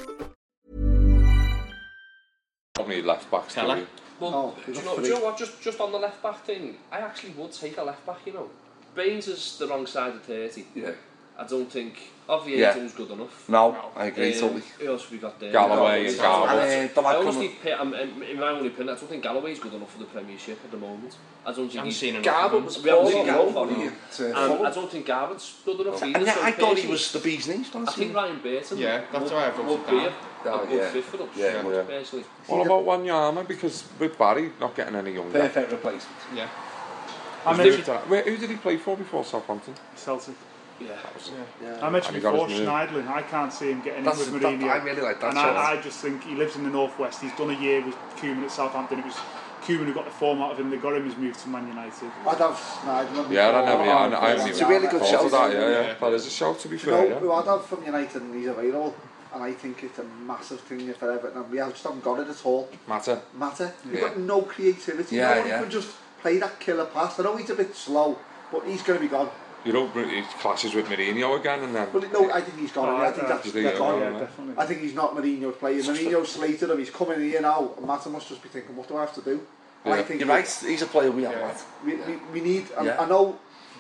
Don't need left backs, do Keller. we? Well, Oh, do, you we've know, got do you three. know what? Just just on the left back thing, I actually would take a left back. You know, Baines is the wrong side of thirty. Yeah. I don't think Oviedo's Yeah. good enough. No, I agree Um, totally. Who else have we got there? Galloway and Garbutt. Uh, the I lad always coming- think, Pitt- um, in in my only opinion, I don't think Galloway's good enough for the Premiership at the moment. I don't think haven't he's seen enough Garbutt of him. was we haven't Paul seen Galloway, enough of him. yeah, to Um, follow. I don't think Garbutt's good enough either. And yeah, so I thought he personally, was the bee's knees. I think Ryan Burton Yeah, that's would, why I voted would be a, down. a Oh, good yeah. fit for us. Yeah, yeah. Personally. What about Wanyama? Because with Barry not getting any younger. Perfect replacement. Yeah. I He's mentioned moved out. Wait, who did he play for before Southampton? Celtic. Yeah. I mentioned And he got before his move. Schneidlin. I can't see him getting That's- in with that- Mourinho. I really like that And choice. I, I just think he lives in the northwest. He's done a year with Koeman at Southampton. It was Koeman who got the form out of him. They got him his move to Man United. I'd have Sneijder. Yeah, I never. Yeah, I, I haven't It's even a really good thought shout. of that. Yeah, yeah. That is a shout, to be Do you fair. know who Yeah. I'd have from United and he's available? And I think it's a massive thing for Everton. And we have just haven't got it at all. Matter. Matter. We've Yeah. got no creativity. Yeah, no one yeah. can just play that killer pass. I know he's a bit slow, but he's going to be gone. You don't. It clashes with Mourinho again, and then. Well, no, I think he's gone. Oh, I think I- that's I think that's so, gone. yeah, definitely. I think he's not Mourinho's player. Mourinho's slated him. He's coming here now. And Matter must just be thinking, what do I have to do? And I Yeah. think You're right. He's a player we have. Yeah. Lad. We, we, we need. I, Yeah. I know.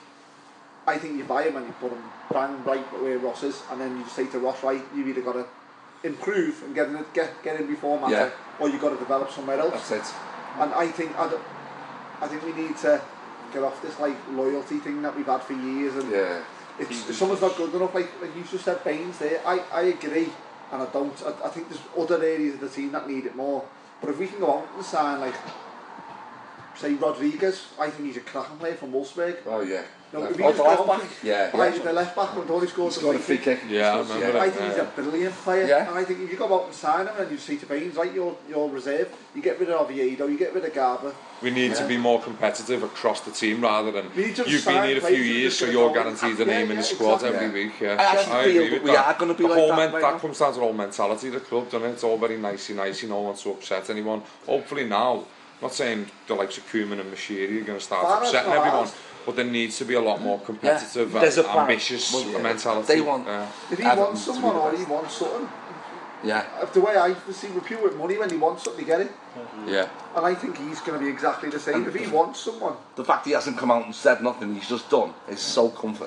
I think you buy him and you put him bang right where Ross is, and then you say to Ross, right, you've either got to improve and get in, get get in before Matter, Yeah. or you've got to develop somewhere else. That's it. And I think I, don't- I think we need to get off this like loyalty thing that we've had for years. And Yeah. it's, if someone's not good enough, like, like you just said, Baines there. I, I agree, and I don't. I, I think there's other areas of the team that need it more. But if we can go out and sign like, say Rodriguez, I think he's a cracking player from Wolfsburg. Oh yeah. No, Left if he back. just Oh, the left go on back? to- Yeah. Like Yeah. the left back when Tony scores He's got a free kick. Yeah, I remember I that. think he's yeah. a brilliant player, Yeah. and I think if you go out and sign him and you say to Baines, like your your reserve, you get rid of Oviedo, you get rid of Garber. We need to Yeah. be more competitive across the team rather than We need to you've sign been here a few players who are years, just so gonna you're go- guaranteed a Yeah, name in yeah, the squad exactly. every week. Yeah, I actually agree feel with that we that. are gonna be the like whole that men- right that now. comes down to the whole mentality of the club, doesn't it? It's all very nicey nicey, no one wants to upset anyone. Hopefully now, I'm not saying the likes of Koeman and Mashiri are going to start Far as upsetting not everyone, ours. but there needs to be a lot more competitive Yeah. There's and a plan. ambitious Well, yeah. mentality. They want- Yeah. If he Everton wants to be someone the or best. he wants something, Yeah. if the way I see with people with money, when he wants something, they get it. Yeah. And I think he's going to be exactly the same. And if he wants someone, The fact he hasn't come out and said nothing, he's just done, is so comforting.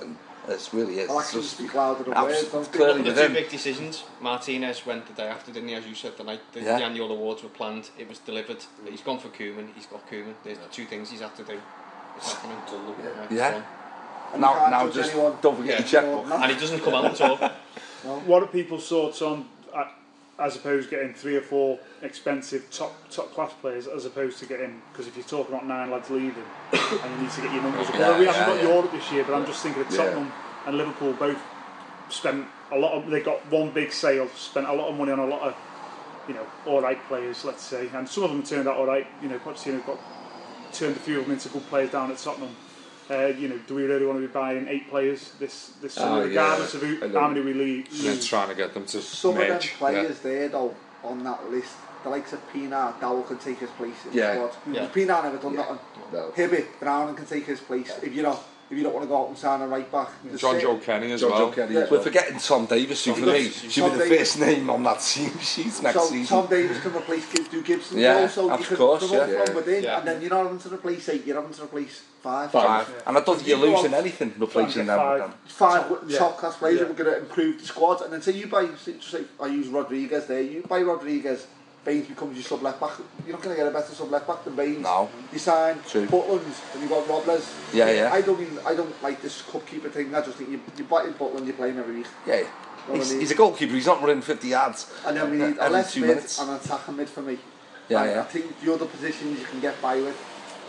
It really is. I'll It's actually just speak louder than abs- words, don't clearly The with two him. big decisions. Martinez went the day after, didn't he? As you said, the night the, Yeah. the annual awards were planned, it was delivered. He's gone for Koeman. He's got Koeman. There's the two things he's had to do. It's happening. Yeah. it's Yeah. done. And Now, you can't now judge just anyone. don't forget Yeah. your checkbook. And he doesn't come out at all. What are people's thoughts on, uh, as opposed to getting three or four expensive top top class players, as opposed to getting, because if you're talking about nine lads leaving and you need to get your numbers up. Yeah, Well, we haven't yeah, got yeah. Europe this year, but I'm just thinking of Yeah. Tottenham and Liverpool both spent a lot of, they got one big sale, spent a lot of money on a lot of, you know, alright players, let's say, and some of them turned out alright. You know, Pochettino got turned a few of them into good players down at Tottenham. Uh, you know, do we really want to be buying eight players this this summer, Oh, regardless yeah. of who, I know. how many we leave? And then trying to get them to Some merge. of them players there though on that list, the likes of Pienaar, Dowell can take his place in Yeah. the squad. Yeah. Pienaar never done Yeah. nothing. No. Hibbert, Browning can take his place if you know if you don't want to go out and sign a right back. There's John certain- Joe Kenny as John well. Joe Kenny Yeah. as well. We're forgetting Tom Davis, who for Tom me Davis. should Tom be the Davis. first name on that team sheet next So season. Tom Davis can replace Gib- do Gibson Yeah, also of you can course, promote yeah. from within, Yeah. and then you're not having to replace eight, you're having to replace five. Five. And I don't think you're You go losing out- anything replacing them. five. with them. Five Top- yeah. top class players Yeah. that were going to improve the squad, and then say you buy, say, just say I use Rodriguez there. You buy Rodriguez, Baines becomes your sub left back. You're not going to get a better sub left back than Baines. No. You sign True. Butland, and you got Robles. Yeah, yeah. I don't even, I don't like this cupkeeper thing. I just think you you buy Butland, you play him every week. Yeah. Know what He's, I mean? he's a goalkeeper, he's not running fifty yards And then we need a every left two mid minutes. and an attacking mid for me. Yeah, and yeah. I think the other positions you can get by with.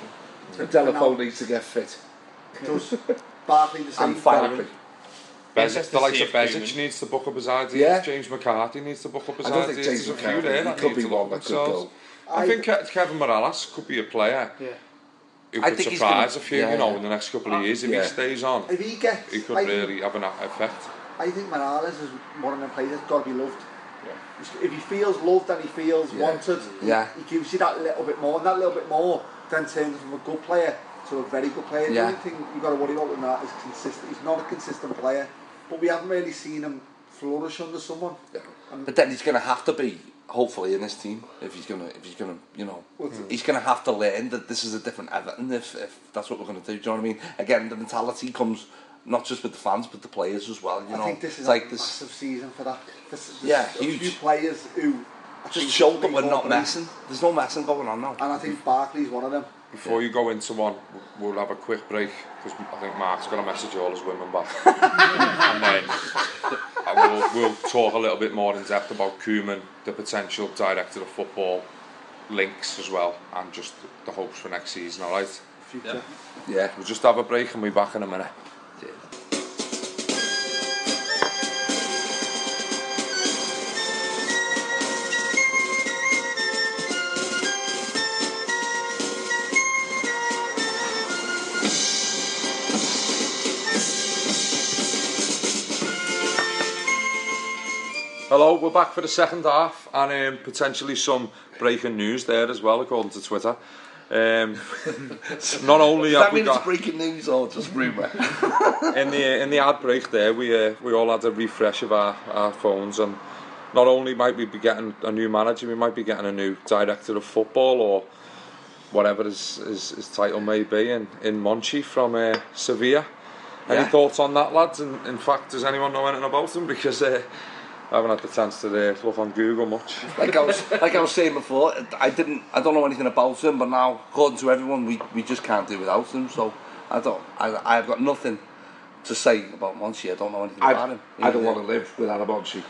Delaphone needs to get fit. Does Barkley the same? And firing. Bez, Yes, the likes to of see if Bezic Koeman- needs to book up his ideas. Yeah. James McCarthy needs to book up his I don't ideas. think James There's a few McCarthy there he that could need be to one look that could themselves. go. I, think Ke- Kevin Morales could be a player Yeah. who I could think he's surprise gonna- a few, yeah, you know, yeah. in the next couple of years. If Yeah. he stays on, If he gets, he could I really think, have an effect. I think Morales is one of them players that's got to be loved. If he feels loved and he feels Yeah. wanted, Yeah. he gives you that little bit more, and that little bit more then turns him from a good player to a very good player. The Yeah. only thing you've got to worry about with that is consistent. He's not a consistent player, but we haven't really seen him flourish under someone. And But then he's going to have to be, hopefully, in this team. If he's going to, if he's going to, you know, Well, he's going to have to learn that this is a different Everton. If, if that's what we're going to do, do you know what I mean? Again, the mentality comes not just with the fans, but the players as well. You I know, think this is it's a like this. massive season for that. This, this Yeah, a huge. few players who I Just think show will that be we're not more messing. There's no messing going on now. And I think Barkley's one of them. Before you go into one, we'll have a quick break because I think Mark's going to message all his women back. And then I will, we'll talk a little bit more in depth about Koeman, the potential director of football links as well, and just the hopes for next season, alright? Future. Yeah. We'll just have a break and we'll be back in a minute. Hello, we're back for the second half and um, potentially some breaking news there as well, according to Twitter. Um, not only Does have that we mean got it's breaking news or just rumour? in the in the ad break there, we uh, we all had a refresh of our, our phones, and not only might we be getting a new manager, we might be getting a new director of football or whatever his his, his title may be in in Monchi from uh, Sevilla. Any Yeah. thoughts on that, lads? And in fact, does anyone know anything about him? Because uh, I haven't had the chance to uh, look on Google much. like I was like I was saying before, I didn't I don't know anything about him, but now according to everyone, we, we just can't do without him. So I don't I I've got nothing to say about Monchi. I don't know anything I, about him. I don't want to live without a Monchi.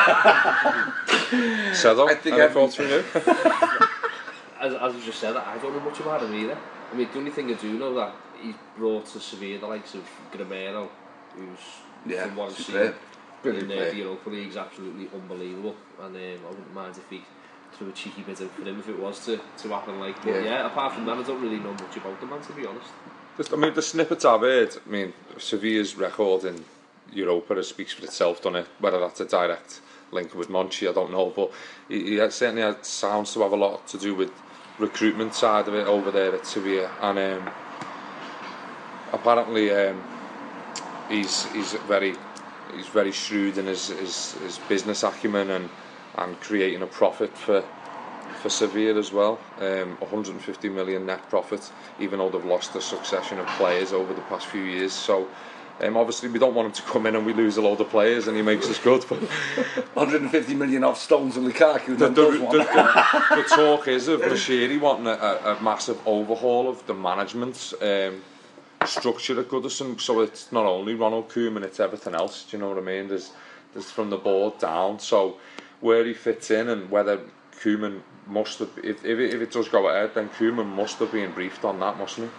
Sedo, I think any every- thoughts from you? As, as you just said, I don't know much about him either. I mean, the only thing I do know that he's brought to Sevilla the likes of Gramero, who's Yeah, from what I've seen superb. Brilliant in uh, player. the Europa League's absolutely unbelievable, and um, I wouldn't mind if he threw a cheeky bit in for him if it was to, to happen. Like, but Yeah. yeah. apart from that, I don't really know much about the man, to be honest. Just, I mean, the snippets I've heard, I mean, Sevilla's record in Europa speaks for itself, doesn't it? Whether that's a direct link with Monchi, I don't know, but he, he certainly had, sounds to have a lot to do with recruitment side of it over there at Sevilla, and um, apparently um, he's he's very he's very shrewd in his, his, his business acumen and, and creating a profit for for Sevilla as well. Um, one hundred fifty million net profit, even though they've lost a succession of players over the past few years. So Um, obviously, we don't want him to come in and we lose a load of players and he makes us good. But one hundred fifty million off Stones and Lukaku. The, the, the, the, the talk is of Moshiri wanting a, a, a massive overhaul of the management um, structure at Goodison. So it's not only Ronald Koeman, it's everything else. Do you know what I mean? There's, there's from the board down. So where he fits in and whether Koeman must have, if, if, it, if it does go ahead, then Koeman must have been briefed on that, mustn't he?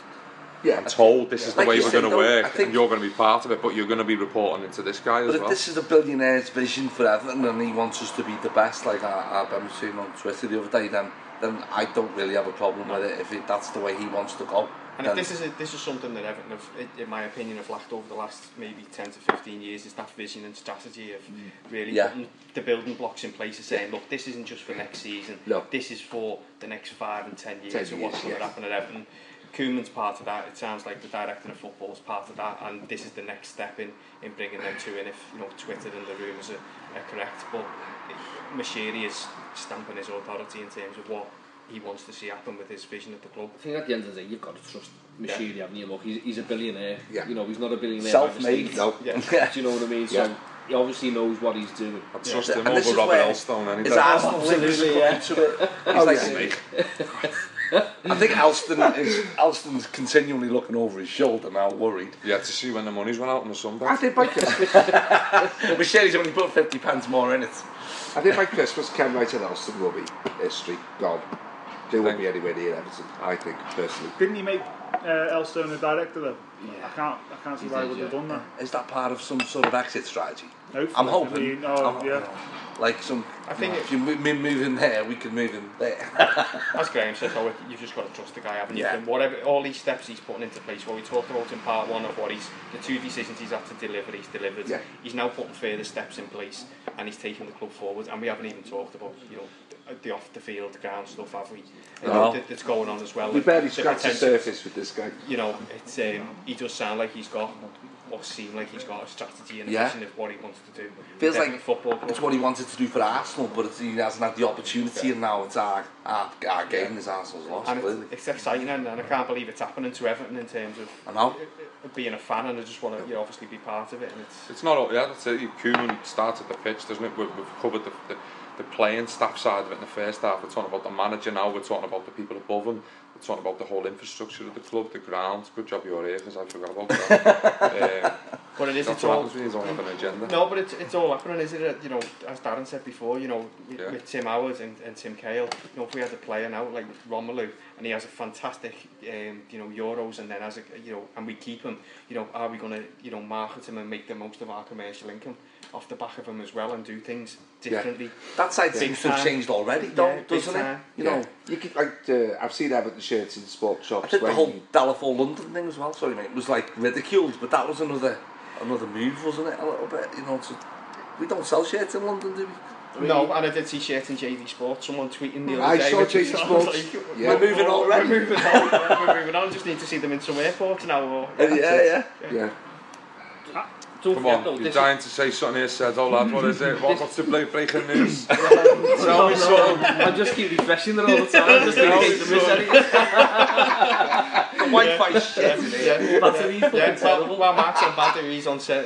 Yeah, and told this yeah. is the like way we're going to work, think, and you're going to be part of it, but you're going to be reporting into this guy but as if well. This is a billionaire's vision for Everton, and he wants us to be the best, like I, I've been saying on Twitter the other day. Then, then I don't really have a problem with it if it, that's the way he wants to go. And if this is a, this is something that Everton have, in my opinion, have lacked over the last maybe ten to fifteen years, is that vision and strategy of mm. really yeah. putting the building blocks in place and saying, yeah. look, this isn't just for next season. No. This is for the next five and ten years. ten of what's going to yeah. happen at Everton. Koeman's part of that. It sounds like the director of football is part of that, and this is the next step in, in bringing them two in. If you know Twitter and the rumours are, are correct, but Moshiri is stamping his authority in terms of what he wants to see happen with his vision of the club. I think at the end of the day, you've got to trust Moshiri, yeah. haven't you? Look, he's, he's a billionaire. Yeah. You know, he's not a billionaire. Self-made. No. Yeah. Do you know what I mean? So. Yeah. He obviously knows what he's doing. I trust yeah. him and over Robert Elstone. Any his Arsenal links yeah. into it. He's oh, like, yeah. I think Alston is Alston's continually looking over his shoulder now, worried. Yeah, to see when the money's run out on the Sunday. I think by Christmas. Michelle's only put fifty pence more in it. I think by Christmas, Ken Wright and Alston will be history gone. They won't be anywhere near Everton, I think, personally. Didn't he make uh, Elstone a director though? Yeah. I can't, I can't see why he would have done that. Is that part of some sort of exit strategy? Hopefully. I'm hoping. I mean, oh, I'm, yeah. Like some. I think if you move, move in there, we can move in there. As Graham said, though, you've just got to trust the guy, haven't you? Yeah. And whatever, all these steps he's putting into place, what we talked about in part one of what he's, the two decisions he's had to deliver, he's delivered. Yeah. He's now putting further steps in place, and he's taking the club forward. And we haven't even talked about, you know, the off the field ground stuff, have we? No. That, that's going on as well. We barely scratched the surface with this guy. You know, it's um, he does sound like he's got, or seem like he's got a strategy and a yeah. vision of what he wants to do. Feels like football club. It's what he wanted to do for Arsenal, but it's, he hasn't had the opportunity, yeah. and now it's our our, our game is Arsenal's lost. And it's, it's exciting, and, and I can't believe it's happening to Everton in terms of I know. being a fan, and I just want to you know, obviously be part of it. And it's it's not yeah, that's it. Koeman started the pitch, doesn't it? We've, we've covered the, the the playing staff side of it in the first half. We're talking about the manager now. We're talking about the people above him. We're talking about the whole infrastructure of the club, the ground. Good job you're here, because I forgot about that. um, but it is. That's it's all. You don't have an agenda. No, but it's it's all happening, isn't it? You know, as Darren said before, you know, with, yeah. with Tim Howard and, and Tim Cahill. You know, if we had a player now like Romelu, and he has a fantastic, um, you know, Euros, and then has a, you know, and we keep him. You know, are we going to, you know, market him and make the most of our commercial income off the back of him as well, and do things differently? Yeah. That side seems to have changed already, though, yeah, doesn't it? time. You yeah. know, you could like uh, I've seen Everton shirts in sports shops. I think when the whole Delafour London thing as well. Sorry, mate, was like ridiculed, but that was another another move, wasn't it? A little bit, you know. To, we don't sell shirts in London, do we? No, and I did see shirts in J D Sports. Someone tweeting the other I day. saw J D Sports. Like, yeah. We're moving on already. We're moving on. yeah, we're moving on. Just need to see them in some airports now. Or, yeah, yeah, yeah. yeah. yeah. Come on, though, you're dying to say something here, said, oh lad, what is it? What, what's the breaking news? no, no, no. I just keep refreshing it all the time, just in case I miss anything. The Wi-Fi shit, isn't it? Yeah, batteries fucking yeah, terrible. Well, Max on batteries on set.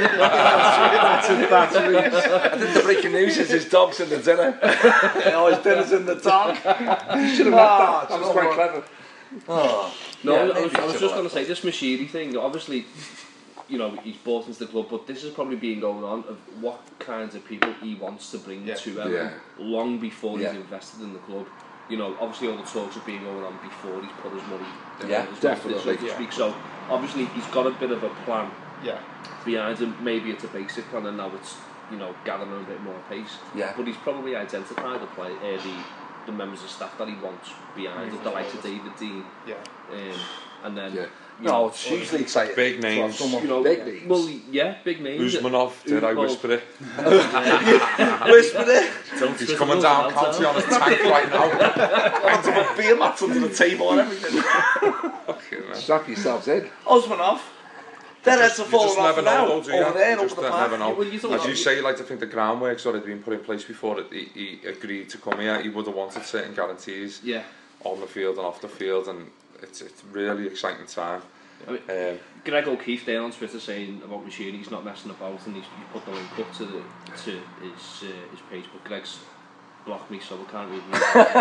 I think the breaking news is his dog's in the dinner. Oh, his dinner's in the dog. You should have had that. That was quite clever. Oh. No, yeah, I was, I was just going to say, this Moshiri thing, obviously, you know, he's bought into the club, but this has probably been going on of what kinds of people he wants to bring yeah. to Everton yeah. long before yeah. he's invested in the club. You know, obviously all the talks have been going on before he's put his money yeah, his definitely, so to yeah. speak. So obviously he's got a bit of a plan yeah. behind him. Maybe it's a basic plan, and now it's, you know, gathering a bit more pace. Yeah. But he's probably identified the play, uh, the the members of staff that he wants behind it, the likes of David Dean. Yeah. Um, and then. Yeah. You no, know, it's usually exciting. Big names. You know, big names. Well, yeah, big names. Usmanov, did I whisper it? Whisper it? Don't He's coming down county on his tank right now. Hands up a beer mats under the table and everything. Strap yourselves in. Osmanov. Their heads are falling off never now. Know, do you? Over there, you over just the never park. know. Well, you As you say, you like to think the groundwork's already been put in place before it, he, he agreed to come here. He would have wanted certain guarantees yeah. on the field and off the field, and it's it's really exciting time. I mean, um, Greg O'Keefe there on Twitter saying about Moshiri, he's not messing about, and he's, he's put the link up to the to his uh, his page, but Greg's blocked me, so we can't read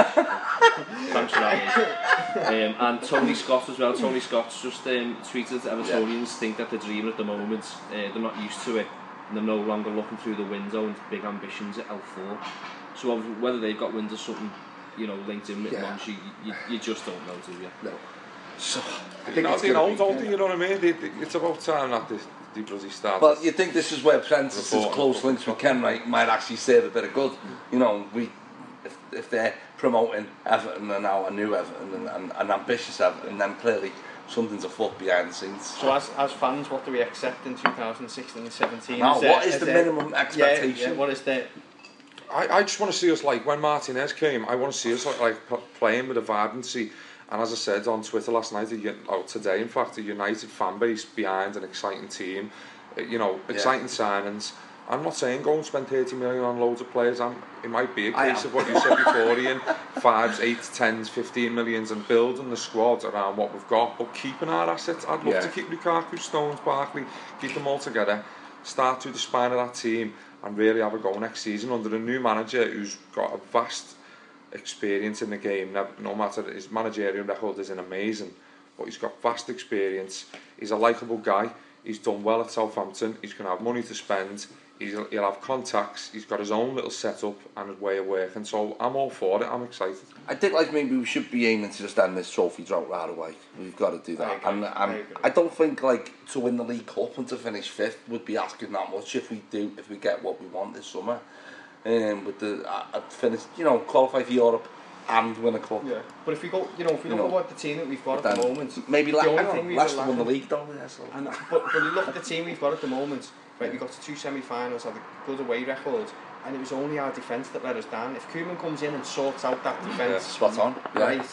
it. Thanks for that. Um, and Tony Scott as well. Tony Scott's just um, tweeted that Evertonians yeah. think that they're dreaming at the moment. Uh, they're not used to it, and they're no longer looking through the window and big ambitions at L four. So whether they've got wind or something, you know, linked in with yeah. Monchi, you, you just don't know, do you? No. So, I think it's old, don't you know what I mean? They, they, it's about time that they, they bloody start. Well, you think this is where Prentice's close links with Kenwright might actually serve a bit of good. You know, we if if they're promoting Everton and now a new Everton and an, an ambitious Everton, then clearly something's afoot behind the scenes. So as as fans, what do we accept in two thousand sixteen and seventeen? Now, is what there, is the there, minimum expectation? Yeah, yeah, what is the... I, I just want to see us, like, when Martinez came, I want to see us like, like playing with a vibrancy. And as I said on Twitter last night, or today in fact, a united fan base behind an exciting team, you know, exciting yeah. signings. I'm not saying go and spend thirty million on loads of players. I'm, it might be a case of what you said before, Ian, fives, eights, tens, fifteen millions, and building the squad around what we've got, but keeping our assets. I'd love yeah. to keep Lukaku, Stones, Barkley, keep them all together, start through the spine of that team, and really have a go next season under a new manager who's got a vast experience in the game. No matter, his managerial record isn't amazing, but he's got vast experience. He's a likeable guy. He's done well at Southampton. He's going to have money to spend. He's, he'll have contacts. He's got his own little setup and his way of working. So I'm all for it. I'm excited. I think like maybe we should be aiming to just end this trophy drought right away. We've got to do that. I and and I, I don't think like to win the League Cup and to finish fifth would be asking that much if we do if we get what we want this summer. Um, with the uh, finish, you know, qualify for Europe and win a cup. Yeah, but if we go, you know, if we you look know, at what the team that we've got at the moment, maybe la- the only thing we've Leicester won the league, though. Yeah, so. And, but but you look at the team we've got at the moment. Right, we got to two semi-finals, had a good away record, and it was only our defence that let us down. If Koeman comes in and sorts out that defence, yeah, spot on, right? Yeah.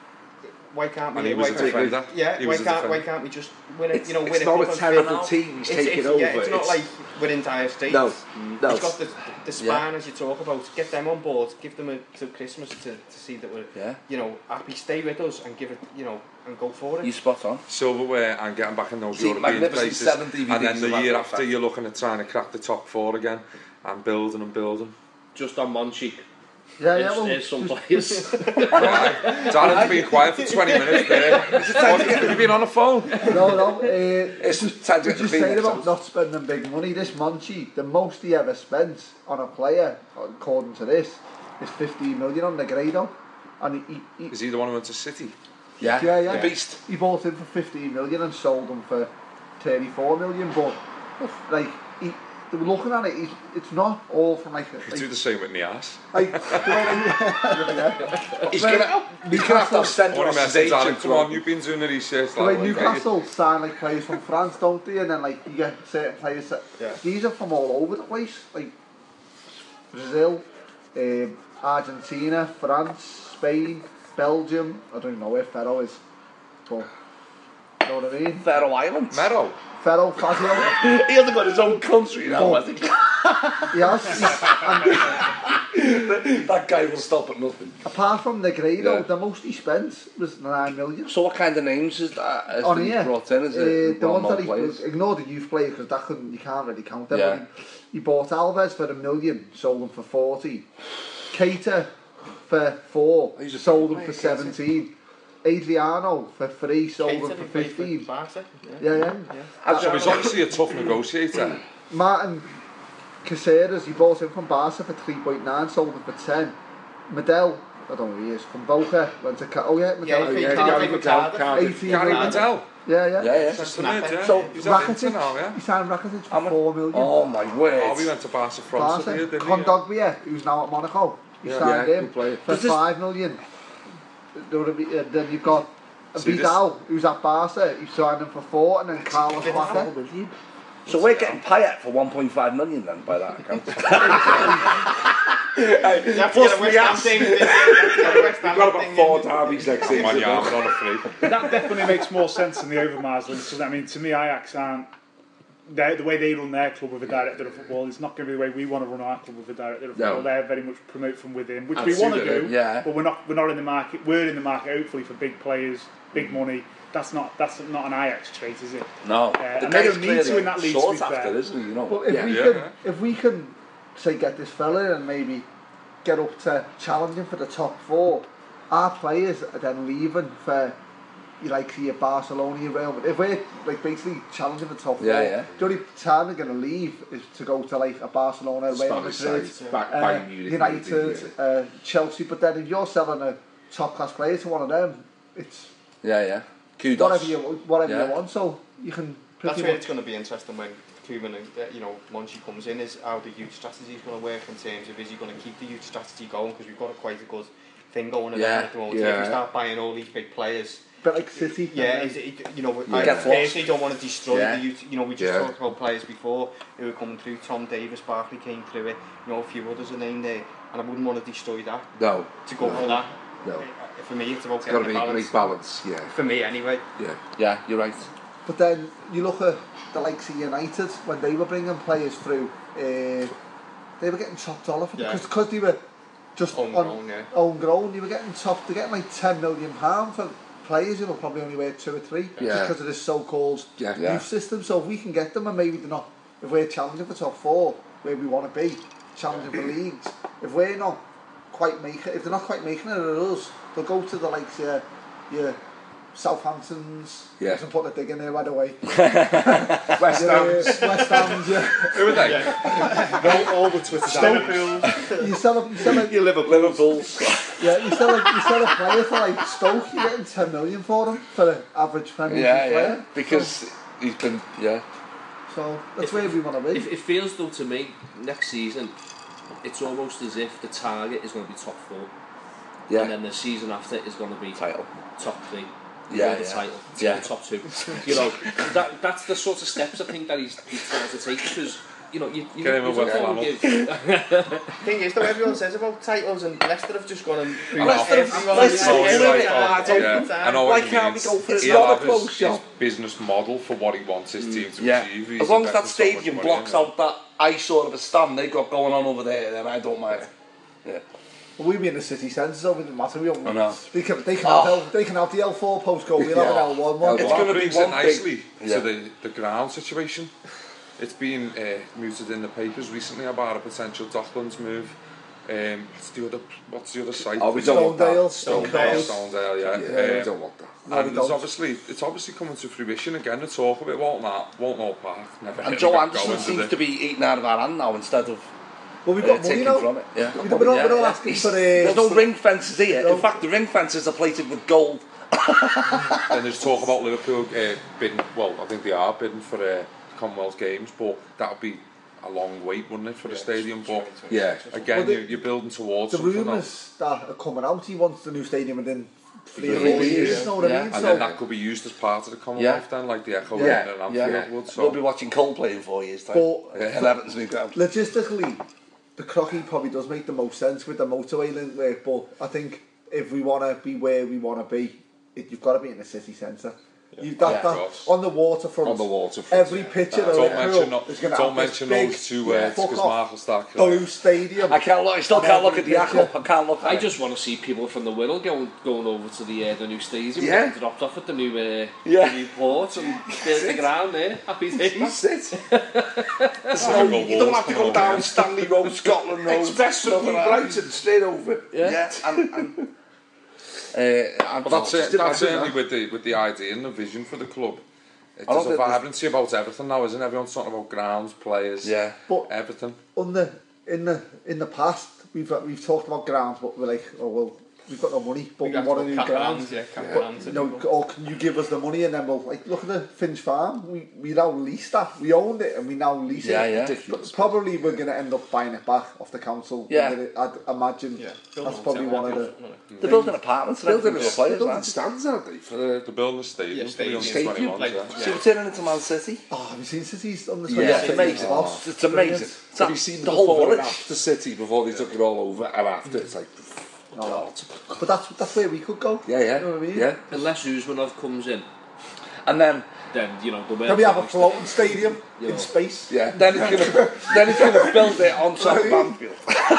Why can't we? And he was why a defender. Yeah, he why was can't why can't we just win it? You know, it's win a not cup a terrible and team. He's it's, taking it's, over. Yeah, it's, it's not it's, like we're in dire straits. No, no. He's got the the spine yeah. as you talk about. Get them on board. Give them a, till Christmas to, to see that we're yeah. you know happy. Stay with us and give it. You know and go for it. You spot on. Silverware and getting back in those see, European places, and then the year after effect. You're looking at trying to crack the top four again and building and building. Just on Monchi. Yeah, yeah, well, there's some players. Right. Darren's been quiet for twenty minutes there. Have you been on the phone? No, no. Uh, it's just time to get the just saying about not spending big money. This Monchi, the most he ever spent on a player, according to this, is fifteen million on Negredo. And he, he, is he the one who went to City? Yeah, yeah, yeah. The beast. He bought him for fifteen million and sold him for thirty-four million. But like he. They were looking at it, it's, it's not all from like... We do the same with Nias. Like, he's going to he's gonna have to send on a message, come on, you've been doing the research. The way like, Newcastle like, sign like players from France, don't they? And then like you get certain players that... Yeah. These are from all over the place. Like Brazil, um, Argentina, France, Spain, Belgium. I don't even know where Ferro is. But, you know what I mean? Faroe Islands. Mero. Ferro Fazio. He hasn't got his own country now, has he? Yes. That guy will stop at nothing. Apart from Negredo, yeah. the most he spent was nine million. So what kind of names is that? Is On here, brought in? Is uh, it the ones that he players? ignore the youth players because that couldn't, you can't really count them. Yeah. He, he bought Alves for a million, sold him for forty. Keita for four, sold him for seventeen. Adriano for three, sold him for fifteen. Yeah, yeah. yeah. yeah. So he's obviously a tough negotiator. Martin Caceres, he bought him from Barca for three point nine, sold him for ten. Medel, I don't know who he is, from Boca, went to Ca- oh yeah, Medel. Yeah, yeah, Gary Medel. eighteen million. Medel. Yeah, yeah. Yeah, yeah. That's the mid, yeah. So he's Rakitic, now, yeah. he signed Rakitic for four million. Oh my word. Oh, we went to Barca France. Barca. Kondogbia, who's now at Monaco, he yeah. signed yeah, him for five million. Then you've got See, Vidal, this... who's at Barca, he signed him for four, and then Carlos Vaca. So we're getting Payet for one point five million then, by that account. Plus the ass. We've got about four derbies next season. On, yeah, on a free. That definitely makes more sense than the Overmars link. So I mean, to me, Ajax aren't the, the way they run their club with a director of football is not going to be the way we want to run our club with a director of No. football. They're very much promote from within, which And we want to suited do. it, yeah. But we're not we're not in the market. We're in the market hopefully for big players, big money. That's not that's not an Ajax trait, is it? No. Uh, The and they guy's don't need to clearly in that league. sought To be fair. after, isn't he? You know. Well, if Yeah. we Yeah. can, if we can, say, get this fella and maybe get up to challenging for the top four, our players are then leaving for, you like, your Barcelona, your Real Madrid. If we're like basically challenging for the top Yeah, four, yeah. the only time they're going to leave is to go to like a Barcelona, Real Spanish Madrid, side, back- uh, Bayern Munich, United, uh, Chelsea. But then if you're selling a top class player to one of them, it's Yeah, yeah. Kudos. whatever you whatever Yeah. you want. So you can pretty That's where much. it's going to be interesting when Koeman and uh, you know Monchi comes in, is how the youth strategy is going to work in terms of is he going to keep the youth strategy going, because we've got a quite a good thing going Yeah, at the moment. yeah. If we start buying all these big players, But like City, yeah, and is then- it, you know, You I get lost. personally don't want to destroy Yeah. the youth. You know, we just Yeah. talked about players before who were coming through. Tom Davis, Barkley came through it. You know, a few others are named there, and I wouldn't want to destroy that. No. To go No. for that. No. Uh, For me, it's about It's got to getting be the a balance. great balance, yeah. For me, anyway. Yeah, yeah, you're right. But then you look at the likes of United, when they were bringing players through, uh, they were getting top dollar for Yeah. because because they were just Homegrown, on yeah. homegrown. They were getting top. They're getting like ten million pound for players who will probably only wear two or three, Yeah. just because of this so-called Yeah. youth Yeah. system. So if we can get them, and maybe they're not, if we're challenging for top four, where we want to be, challenging for leagues, if we're not quite making, if they're not quite making it at us, they'll go to the likes of your Southamptons. Yeah. I can put a dig in there right away. West Yeah, Ham's. West Ham's, yeah. Who are they? all, all the Twitter Stoke. You sell a, you sell a, You Liverpool. Liverpool. yeah, you sell a, you sell a player for like Stoke, you're getting ten million for them for an average Premier League Yeah, player. yeah. Because he's been, yeah. So that's If- where we want to be. It, it feels though to me next season, it's almost as if the target is going to be top four, Yeah. and then the season after is going to be Title. top three. Yeah, or the yeah. title, Yeah. or the top two. You know, that that's the sort of steps I think that he's, he's trying to take, because you know you, you Get him a you wet don't flannel. give- thing is, though, everyone says about titles, and Leicester have just gone and proved Leicester have- everyone Leicester yeah, have yeah, won it. yeah, I don't- yeah, Yeah, yeah. I know Why what you can't mean. we go for it? It's He'll not a have his- close shot. his business model for what he wants his team to Yeah. achieve. He's As long as that invested so much stadium money blocks in it. out that eyesore of a stand they've got going on over there, then I don't mind. Yeah. Well, we be in the city centre, so it doesn't matter. We don't, I know. They can, they can, Oh. have, they can have the L four postcode, we'll have an L one one. It's Well, going that to be brings one it nicely big... to Yeah. the, the ground situation. It's been uh, mooted in the papers recently about a potential Docklands move. Um, what's the other? What's the other site? Oh, we don't want that. Stonedale. Stonedale, Stonedale, yeah. Yeah, we Um, don't want that. No, we and there's don't. obviously, it's obviously coming to fruition again. The talk of it won't that won't know Park. Never And really Joe got Anderson going, seems did to they? be eating out of our hand now instead of Well, we've uh, got money taking now. from it. Yeah. We don't, we're not, Yeah, we're not yeah. asking He's- for... Uh, There's no ring fences here. No. In fact, the ring fences are plated with gold. And there's talk about Liverpool uh, bidding. Well, I think they are bidding for uh, Commonwealth Games, but that would be a long wait, wouldn't it, for the stadium? But Yeah. again, Well, the- you're, you're building towards the something now. rumours that are coming out, he wants the new stadium within three or Three four years, years, yeah. you know what Yeah. I mean? And So, then that could be used as part of the Commonwealth then, like the Echo Yeah, Arena and yeah. Anfield would. We'll So be watching Coldplay in four years' time. But- Yeah, and Everton's new ground. logistically, the Crocky probably does make the most sense with the motorway link work, but I think if we want to be where we want to be, it, you've got to be in the city centre. You, that, Yeah, of that, course. on the waterfront, On the waterfront, every yeah. picture Uh, of don't Liverpool mention, no, is going to don't have this mention big, those two words fuck because off, Mark will start blue killing. stadium. I can't look. I still And can't look at every the picture. Echo. I can't look at I it. just want to see people from the Wirral going going over to the uh, the new stadium, Yeah. getting dropped off at the new uh, Yeah. the new port, and there's the ground there. Happy days. That's it. There's No, no you don't walls have to coming go over down here. Stanley Road, Scotland Road, Express from nothing like that. Brighton, straight over it. Yeah. Yeah, and, and uh, and But that's it. Did I That's do certainly that? with the with the idea and the vision for the club. It, I there's don't a think there's- vibrancy about everything now, isn't everyone's talking about grounds, players, Yeah. But everything. on the in the in the past, we've we've talked about grounds, but we're like, oh well, we've got no money, but we, got want a to new cap ground. hands, yeah, cap But, hands you and know, people. or can you give us the money and then we'll like look at the Finch Farm. We we now lease that. We owned it and we now lease Yeah, it. yeah. But probably we're going to end up buying it back off the council. Yeah. With it, I'd imagine Yeah. that's probably one of the. they're building apartments and everything for the They're players, building man. stand- Stands, aren't they? For the The building a stadium, Yeah, for the stadium. under stadium, twenty-ones, like- yeah. So we're turning into Man City. Oh, have you seen City's on the Yeah, it's amazing. Oh, It's amazing. It's Have that- you seen the the whole before and village? after City before they took it all over, and after it's like, No. But that's that's where we could go. Yeah, yeah, You know what I mean? yeah. Unless Usmanov comes in. And then then you know the Can we have a floating stadium you in know. space? Yeah, then he's gonna then he's gonna build it on top of Anfield.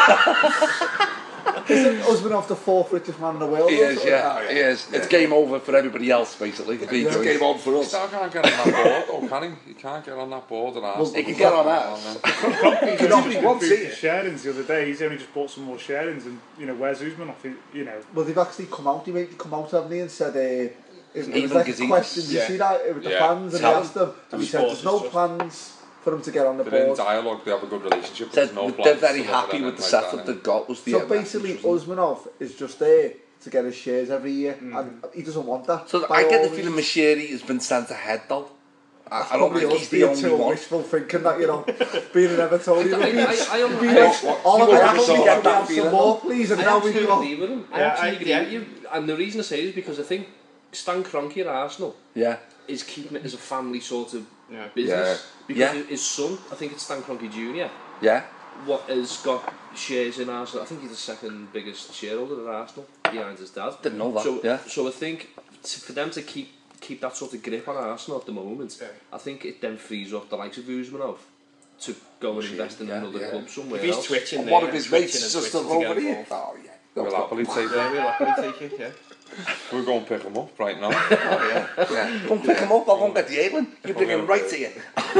Isn't Usmanov the fourth richest man in the world? He is, yeah, Oh, he is. It's game over for everybody else, basically. It's Yeah. game on for He us. still can't get on that board, though, can he? He can't get on that board and Arsenal. He can get on ours. He's Nobody just wants improved it. his sharings the other day. He's only just bought some more sharings, and you know, where's Usmanov? You know, Well, they've actually come out. They made they come out, haven't they, and said, uh, it, it was Even like a Gazidis. question. Did you Yeah. see that with the Yeah. fans? And Tell they asked them, and he said, "There's no plans for them to get on the They're in board." dialogue, they have a good relationship. but They're, there's no they're plans very to look at happy with the anything like setup that, they've got. Was the So uh, basically, message, wasn't Usmanov is just there to get his shares every year, and he doesn't want that. it? So by I get all the feeling means. Mashiri has been sent ahead, though. I, I don't Probably think us he's the being only too one. wishful thinking that, you know, being an Evertonian. I, I, I, I, Be I, like, I, all of you it, wouldn't actually get get that have some feeling, more, please, and I now we absolutely go. agree with him. I Yeah, absolutely I- agree yeah. with you. And the reason I say it is because I think Stan Kroenke at Arsenal Yeah. is keeping it as a family sort of Yeah. business. Because Yeah. his son, I think it's Stan Kroenke Junior, Yeah. what has got shares in Arsenal. I think he's the second biggest shareholder at Arsenal behind his dad. Didn't know that, So, yeah. so I think to, for them to keep keep that sort of grip on Arsenal at the moment, Yeah. I think it then frees up the likes of Usmanov to go and invest in yeah, another yeah. club somewhere If he's else. twitching And there, one of his twitching mates and just twitching over to get here. involved. Oh, yeah. We'll happily take Yeah, it. we'll happily take it, yeah. We'll go and pick him up right now. Oh, yeah. yeah. Go and pick him up, I'll go and get the alien. You bring him right to you.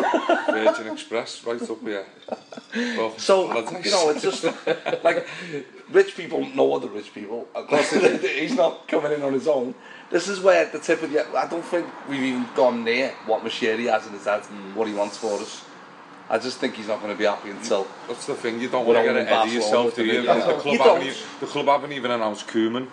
Virgin Express, right up here. Well, So, well, you know, it's just like rich people know other rich people. Of course, he's not coming in on his own. This is where the tip of the... I don't think we've even gone near what Mashiri has in his head, what he wants for us. I just think he's not going to be happy until... That's the thing, you don't We're want to all get in ahead of Barcelona yourself, do with you? the- The, Yeah. the, club You haven't don't. even, the club haven't even announced Koeman.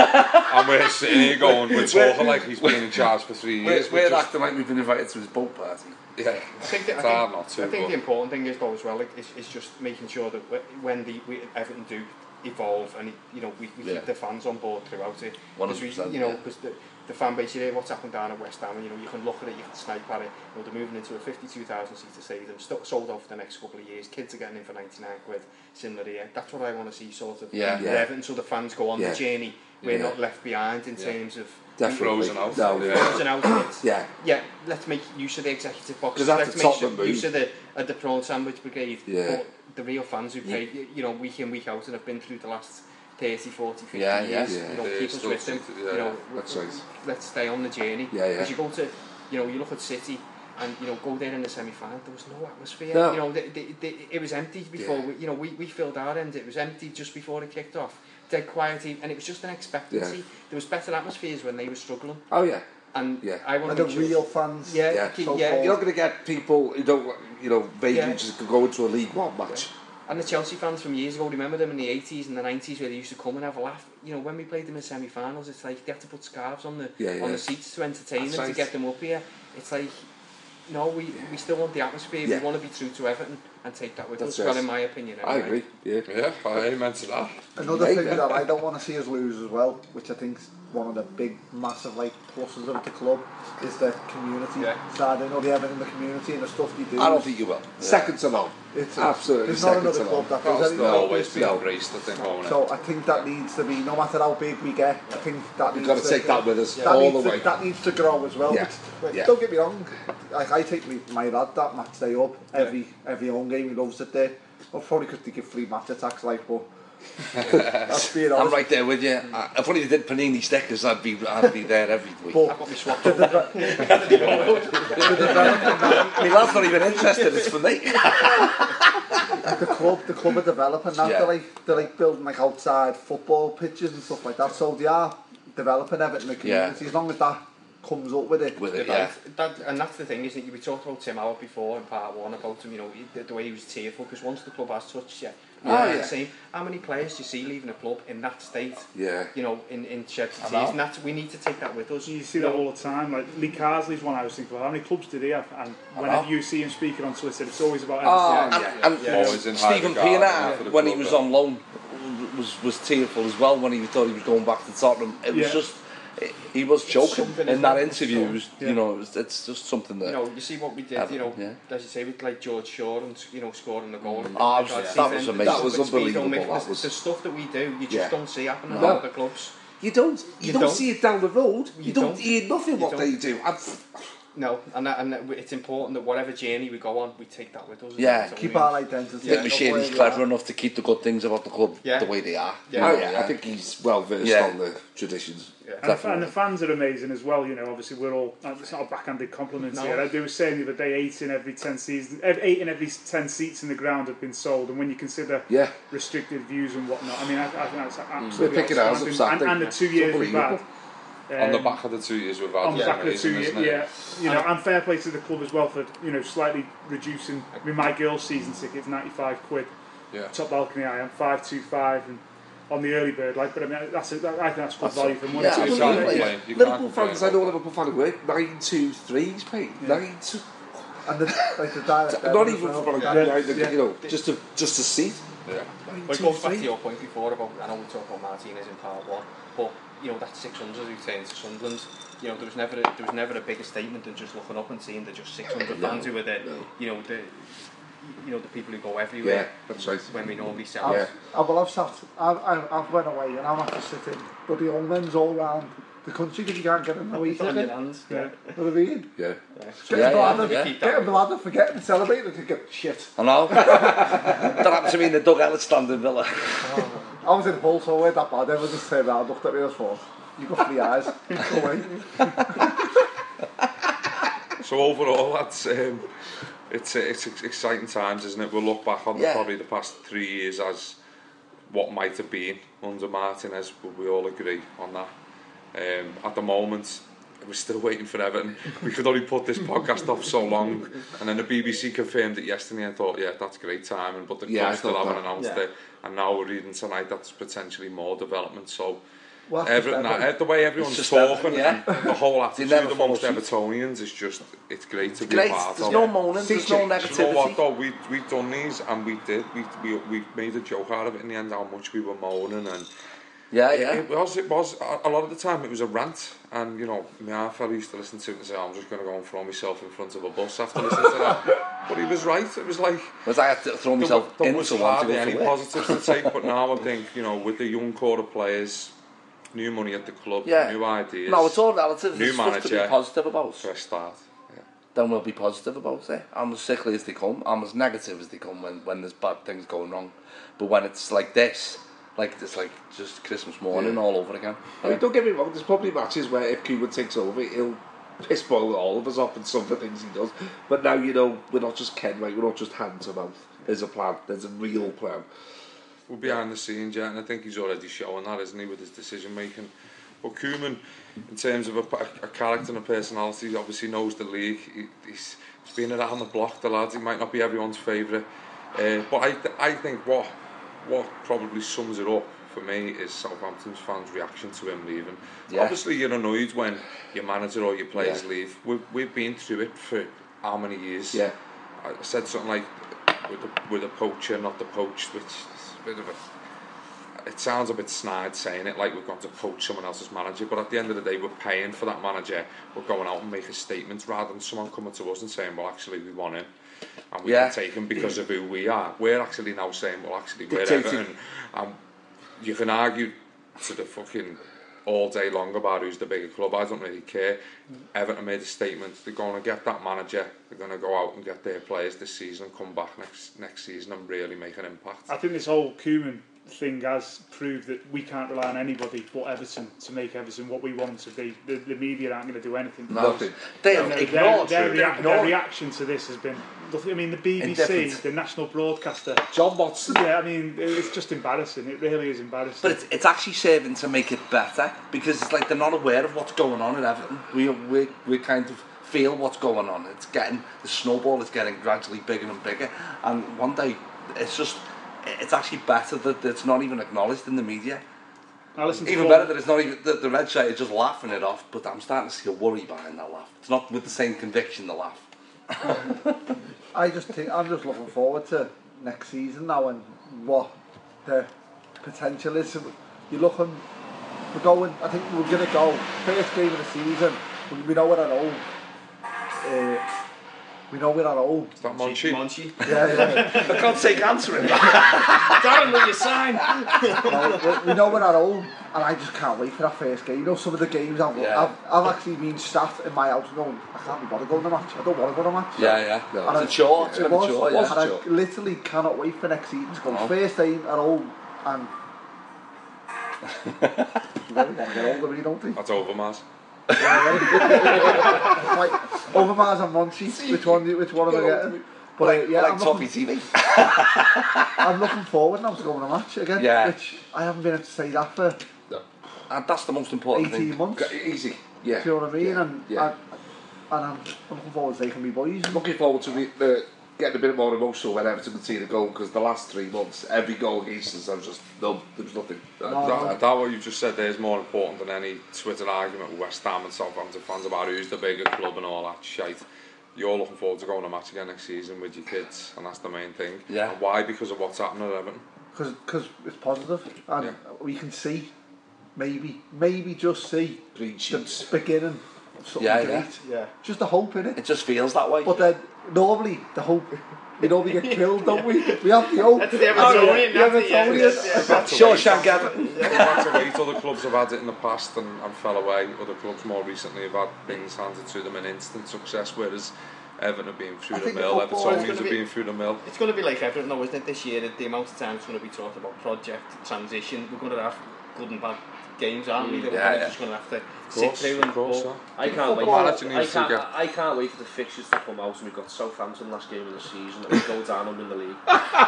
And we're sitting here going, we're talking like he's been in charge for three We're, years. we're just- acting like we've been invited to his boat party. Yeah, I think, that, it's I hard think, not to. I think but- the important thing is though as well like, is, is just making sure that wh- when the we, Everton do evolve and you know we, we Yeah. keep the fans on board throughout it. one Because hundred we, percent, you know, yeah. because the, the fan base, you hear what's happened down at West Ham, and you know you can look at it, you can snipe at it. You know they're moving into a fifty-two thousand seater stadium, st- sold out for the next couple of years. Kids are getting in for ninety-nine quid. Similar here. That's what I want to see, sort of. Yeah. with Yeah. Everton, so the fans go on Yeah. the journey. We're Yeah. not left behind in Yeah. terms of. Definitely. Frozen out. No, Yeah. Frozen out of it. Yeah. Yeah, let's make use of the executive box. 'Cause after Let's make Tottenham sure, use move- of the of the prawn sandwich brigade. Yeah. But the real fans who pay, you, you know, week in week out and have been through the last thirty, forty, fifty Yeah, yeah. years. Yeah. You know, They're keep us still with them. seated, yeah, You know, that's right. let's stay on the journey. Yeah, yeah. Because you go to, you know, you look at City. And you know, go there in the semi-final. There was no atmosphere. No. You know, they, they, they, it was empty before. Yeah. We, you know, we, we filled our end. It was empty just before it kicked off. Dead quiet, and it was just an expectancy. Yeah. There was better atmospheres when they were struggling. Oh, yeah. And Yeah. I want And to the make sure- real fans. Yeah, Yeah. keep- So yeah. You're not going to get people who don't, you know, vaguely Yeah. just go into a League One match. And the Chelsea fans from years ago, remember them in the eighties and the nineties where they used to come and have a laugh. You know, when we played them in semi-finals, it's like they had to put scarves on the Yeah, yeah. on the seats to entertain That's them, to right. get them up here. It's like, no, we, we still want the atmosphere. Yeah. We want to be true to Everton and take that with That's us. Well, it. in my opinion, I anyway. agree. Yeah. Yeah, I amen to that. Another Right thing then. that I don't want to see us lose as well, which I think is one of the big, massive like pluses of the club, is the community Yeah. side. I know they have it in the community and the stuff they do. I don't think you will. Second to none. It's Absolutely There's not second another to club none. that does That's anything not like always this. been embraced, I think, won't it? So I think that needs to be, no matter how big we get, I think that We've needs got to take that with us that all needs the to, way. That needs to grow as well. Yeah. Which, Yeah. Don't get me wrong, like, I take me, my lad that match day up every every home game. He loves it there. Well, probably because they give free match attacks, like, but that's being I'm honest. right there with you. I, if only they did panini stickers, I'd be I'd be there every week. But I've got my swap. the, deve- the development that My lad's not even interested. It's for me. the club, the club are developing that. Yeah. They're like they're like building like outside football pitches and stuff like that. So they are developing everything in the community. Yeah. As long as that comes up with it. With it, Yeah, yeah. that, and that's the thing, isn't it? We talked about Tim Howard before in part one about him, you know, the, the way he was tearful because once the club has touched you, Oh, yeah, yeah. the same. How many players do you see leaving a club in that state? Yeah. You know, in in shed to I tears, know. and that's, we need to take that with us. You see that all the time. Like Lee Carsley's one I was thinking about. How many clubs did he have? And whenever you see him speaking on Twitter, it's always about Oh, Everton. yeah. And, and Always in high Stephen regard, yeah, Pienaar, for the when he club, was yeah. on loan, was was tearful as well when he thought he was going back to Tottenham. It was Yeah. just, it, he was choking something, in isn't that it? interview. It was, Yeah. You know, it was, it's just something that. You know, you see what we did, you know, Yeah. as you say, with like George Shaw and, you know, scoring the goal. Oh, I was- God, that see, was then amazing. the That stuff was at speed unbelievable, don't make- that the- was- The stuff that we do, you just Yeah. don't see happening No. at other clubs. You don't. You, You don't, don't. see it down the road. You, You don't, don't. hear nothing You what don't. they do. I've, No, and that, and that it's important that whatever journey we go on, we take that with us. Yeah, keep we our identity. I think Machini's clever enough to keep the good things about the club yeah. the way they are. Yeah, oh, yeah. I think he's well versed yeah. on the traditions. Yeah. And, the, and the fans are amazing as well. You know, obviously we're all. It's not a backhanded compliment no. here. They were saying the other day, eight in every ten seasons, eight in every ten seats in the ground have been sold. And when you consider yeah. restricted views and whatnot, I mean, I, I think that's absolutely. We're picking ours up Saturday. And, and the two years we've had. Um, on the back of the two years we've had, on the yeah, back of the two years, yeah. You know, and fair play to the club as well for you know slightly reducing. I mean, my girls' season ticket's ninety-five quid. Yeah. Top balcony, I am five two five, and on the early bird, like. But I mean, that's a, that, I think that's good that's value for money. Yeah, too. Like, yeah. Liverpool fans, I know Liverpool fan work nine two threes paid yeah. nine two. And the like the direct not even well. for like yeah. Yeah. Yeah. you know just a just a seat. Yeah. Well, it goes back to your point before about I know we talked about Martinez in part one, but. You know, that six hundred who turned to Sunderland, you know, there was never a, there was never a bigger statement than just looking up and seeing the just six hundred fans who were the, no. you know, the, you know, the people who go everywhere. Yeah, that's right. When we normally sell. Yeah. I, well, I've sat, I've, I've, I've went away and I'm after sitting, but the old men's all round the country because you can't get in the way. On your hands. Yeah. What I mean? Yeah. Get yeah, yeah, yeah. Get them ladder, forget to celebrate and think, shit. I know. That happened to me in the dugout at Standard Villa. Oh. I was in Hull, so I weren't that bad. Everyone just turned around, looked at me and thought, you got three eyes, go away. So overall, that's um, it's it's exciting times, isn't it? We'll look back on the, yeah. probably the past three years as what might have been under Martinez. Would we all agree on that? Um, at the moment, we're still waiting for Everton. We could only put this podcast off so long, and then the B B C confirmed it yesterday. I thought, yeah, that's great timing, but the club yeah, still haven't that. announced yeah. it. And now we're reading tonight that's potentially more development. So well, Everton, uh, the way everyone's talking, yeah. the whole attitude amongst Evertonians is just, it's great to it's be great. part There's of. No moaning, there's no negativity. You know what though, we, we've done these and we did, we, we, we made a joke out of it in the end, how much we were moaning and yeah, yeah. It was, it was, a lot of the time it was a rant, and you know, my half fella used to listen to it and say, oh, I'm just going to go and throw myself in front of a bus after listening to that. But he was right, it was like... Was I had to throw myself there, in there was to hardly any positives to take, but now I think, you know, with the young core of players, new money at the club, yeah. new ideas... No, it's all relative, new there's manager, stuff to be positive about. Fresh start, yeah. Then we'll be positive about it. I'm as sickly as they come, I'm as negative as they come when, when there's bad things going wrong. But when it's like this... Like it's like just Christmas morning yeah. all over again. I mean, don't get me wrong. There's probably matches where if Koeman takes over, he'll piss boil all of us off in some of the things he does. But now you know we're not just Ken, right? We're not just hand to mouth. There's a plan. There's a real plan. We're behind the scenes, yeah, and I think he's already showing that, isn't he, with his decision making. But Koeman, in terms of a, a character and a personality, he obviously knows the league. He, he's, he's been around the block, the lads. He might not be everyone's favourite, uh, but I, th- I think what. What probably sums it up for me is Southampton's fans' reaction to him leaving. Yeah. Obviously, you're annoyed when your manager or your players yeah. leave. We've we've been through it for how many years? Yeah. I said something like, "With the with a poacher, not the poached," which is a bit of a. It sounds a bit snide saying it, like we've gone to poach someone else's manager. But at the end of the day, we're paying for that manager. We're going out and make a statement rather than someone coming to us and saying, "Well, actually, we want him." And we yeah. can take him because of who we are. We're actually now saying, well, actually, we're Everton. And you can argue to the fucking all day long about who's the bigger club. I don't really care. Everton made a statement. They're going to get that manager. They're going to go out and get their players this season and come back next next season and really make an impact. I think this whole Koeman thing has proved that we can't rely on anybody but Everton to make Everton what we want them to be. The, the media aren't going to do anything. Nothing. They have ignored their, their, rea- their reaction to this has been. I mean, the B B C, the national broadcaster, John Watson. Yeah, I mean, it's just embarrassing. It really is embarrassing. But it's, it's actually serving to make it better because it's like they're not aware of what's going on at Everton. We we we kind of feel what's going on. It's getting the snowball is getting gradually bigger and bigger, and one day it's just. It's actually better that it's not even acknowledged in the media. Even better that it's not even that the red shirt is just laughing it off. But I'm starting to see a worry behind that laugh. It's not with the same conviction the laugh. I just think I'm just looking forward to next season now and what the potential is. You're looking, we're going. I think we're gonna go first game of the season. We know we're at home. Uh, We know we're at home. Is that Monchi? Monchi. Yeah, yeah. I can't take answering. Darren, will you sign? No, we, we know we're at home, and I just can't wait for that first game. You know, some of the games I've, Yeah. I've, I've actually been sat in my house going, I can't be bothered going to match. I don't want to go to match. Yeah, yeah. No. It's And a chore, it's it gonna be was, chore, it yeah. was, and Chore. I literally cannot wait for next season to go. No. First time at home, and you really want to get older, really, don't they? That's Overmars. Like Overmars and Monchi, which one? Which one am I getting? But like, uh, yeah, like I'm Toppy looking, T V. I'm looking forward now to going to match again. Yeah. Which I haven't been able to say that for And that's the most important eighteen thing. months. Easy. Yeah. Do you know what I mean? Yeah. And, Yeah. and and I'm, I'm looking forward to taking me boys. Looking forward to the, the getting a bit more emotional when Everton conceded a goal, because the last three months, every goal against us, I was just no, there was nothing. That, that, that what you've just said there is more important than any Twitter argument with West Ham and Southampton fans about who's the bigger club and all that shite. You're looking forward to going to a match again next season with your kids, and that's the main thing. Yeah. And why? Because of what's happening at Everton. Because it's positive, and Yeah. we can see, maybe, maybe just see Green shoots. the beginning of something Yeah, great. yeah. Yeah. Just the hope in it. It just feels that way. But then normally the hope, you know, we get killed, don't we? We have the hope. That's the Evertonian, The that's the- Evertonian. yes, yes. Shawshank Everton. That's a wait. Other clubs have had it in the past and, and fell away. Other clubs more recently have had things handed to them in instant success, whereas Everton have been through I the think mill. the football is Evertonians gonna have be- been through the mill. It's going to be like Everton, though, isn't it? This year, the amount of time it's going to be talked about project transition. We're going to have good and bad games, aren't we? That we're Yeah, kind of yeah. just going to have to Of sit course, through. of And course, but yeah. I can't wait. Manager I needs to can't. get- I can't wait for the fixtures to come out, and we've got Southampton last game of the season, and we go down and win the league.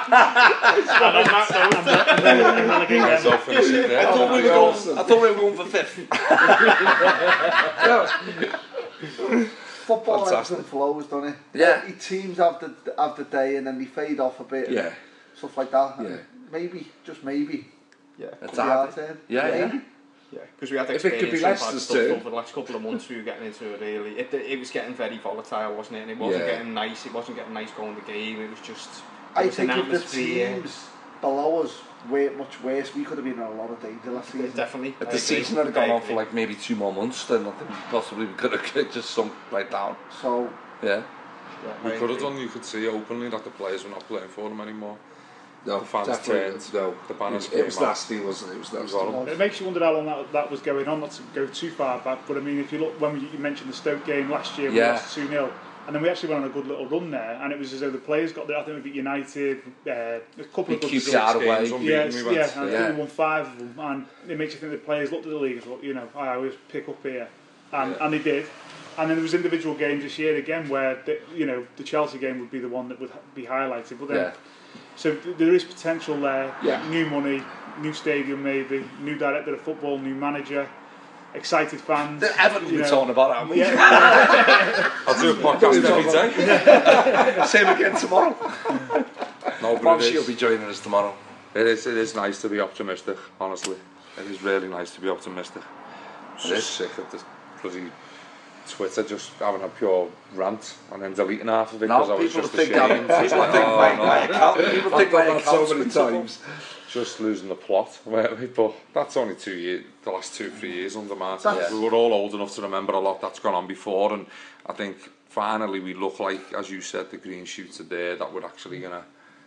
Guys, I'll finish it there. I thought we were going, I thought we were going for fifth. Football Fantastic. ebbs and flows, doesn't it? Yeah. Like, teams have the have the day and then they fade off a bit. and Yeah. Stuff like that. Yeah. And maybe, just maybe. Yeah. could It's be hard. our turn. Yeah, yeah. Maybe. Yeah, because we had If it could be experience of bad Leicester's stuff turn. over the last couple of months. We were getting into it really. It, it was getting very volatile, wasn't it? And it wasn't Yeah. getting nice. It wasn't getting nice going the game. It was just. I it was an think if the atmosphere. teams below us were much worse, we could have been in a lot of danger last season. Definitely. If I the agree. season had I gone on agree. for like maybe two more months, then I think possibly we could have just sunk right down. So, Yeah. Yeah, We I could have agree. done, you could see openly that the players were not playing for them anymore. No, The fans definitely, turned, no. the banners it, came it was out. nasty, wasn't it? It was It was nasty. horrible. It makes you wonder how long that, that was going on, not to go too far back, but I mean, if you look, when we, you mentioned the Stoke game last year, we Yeah. lost two nil, and then we actually went on a good little run there, and it was as though the players got there. I think we beat United, uh, a couple of good Q P results. R away. Games unbeaten, Yes, we went. yeah, and I Yeah. think we won five of them, and it makes you think the players looked at the league and thought, you know, I always pick up here, and, Yeah. and they did. And then there was individual games this year again where, the, you know, the Chelsea game would be the one that would be highlighted, but then, Yeah. so th- there is potential there, Yeah. new money, new stadium maybe, new director of football, new manager, excited fans. The Everton you we're know. talking about, aren't we? Yeah. I'll do a podcast every day. Same again tomorrow. No, but Monchi it will is, be joining us tomorrow. it is, it is nice to be optimistic, honestly. It is really nice to be optimistic. I'm It just is. sick of the bloody Twitter just having a pure rant and then deleting half of it No, because I was people just think ashamed. I'm- people Like, think oh, my- no. my account- people think my I've done that so account's many principle. times. Just losing the plot, weren't we? But that's only two years, the last two, three years under Martin. That's- We were all old enough to remember a lot that's gone on before, and I think finally we look like, as you said, the green shoots are there, that we're actually going to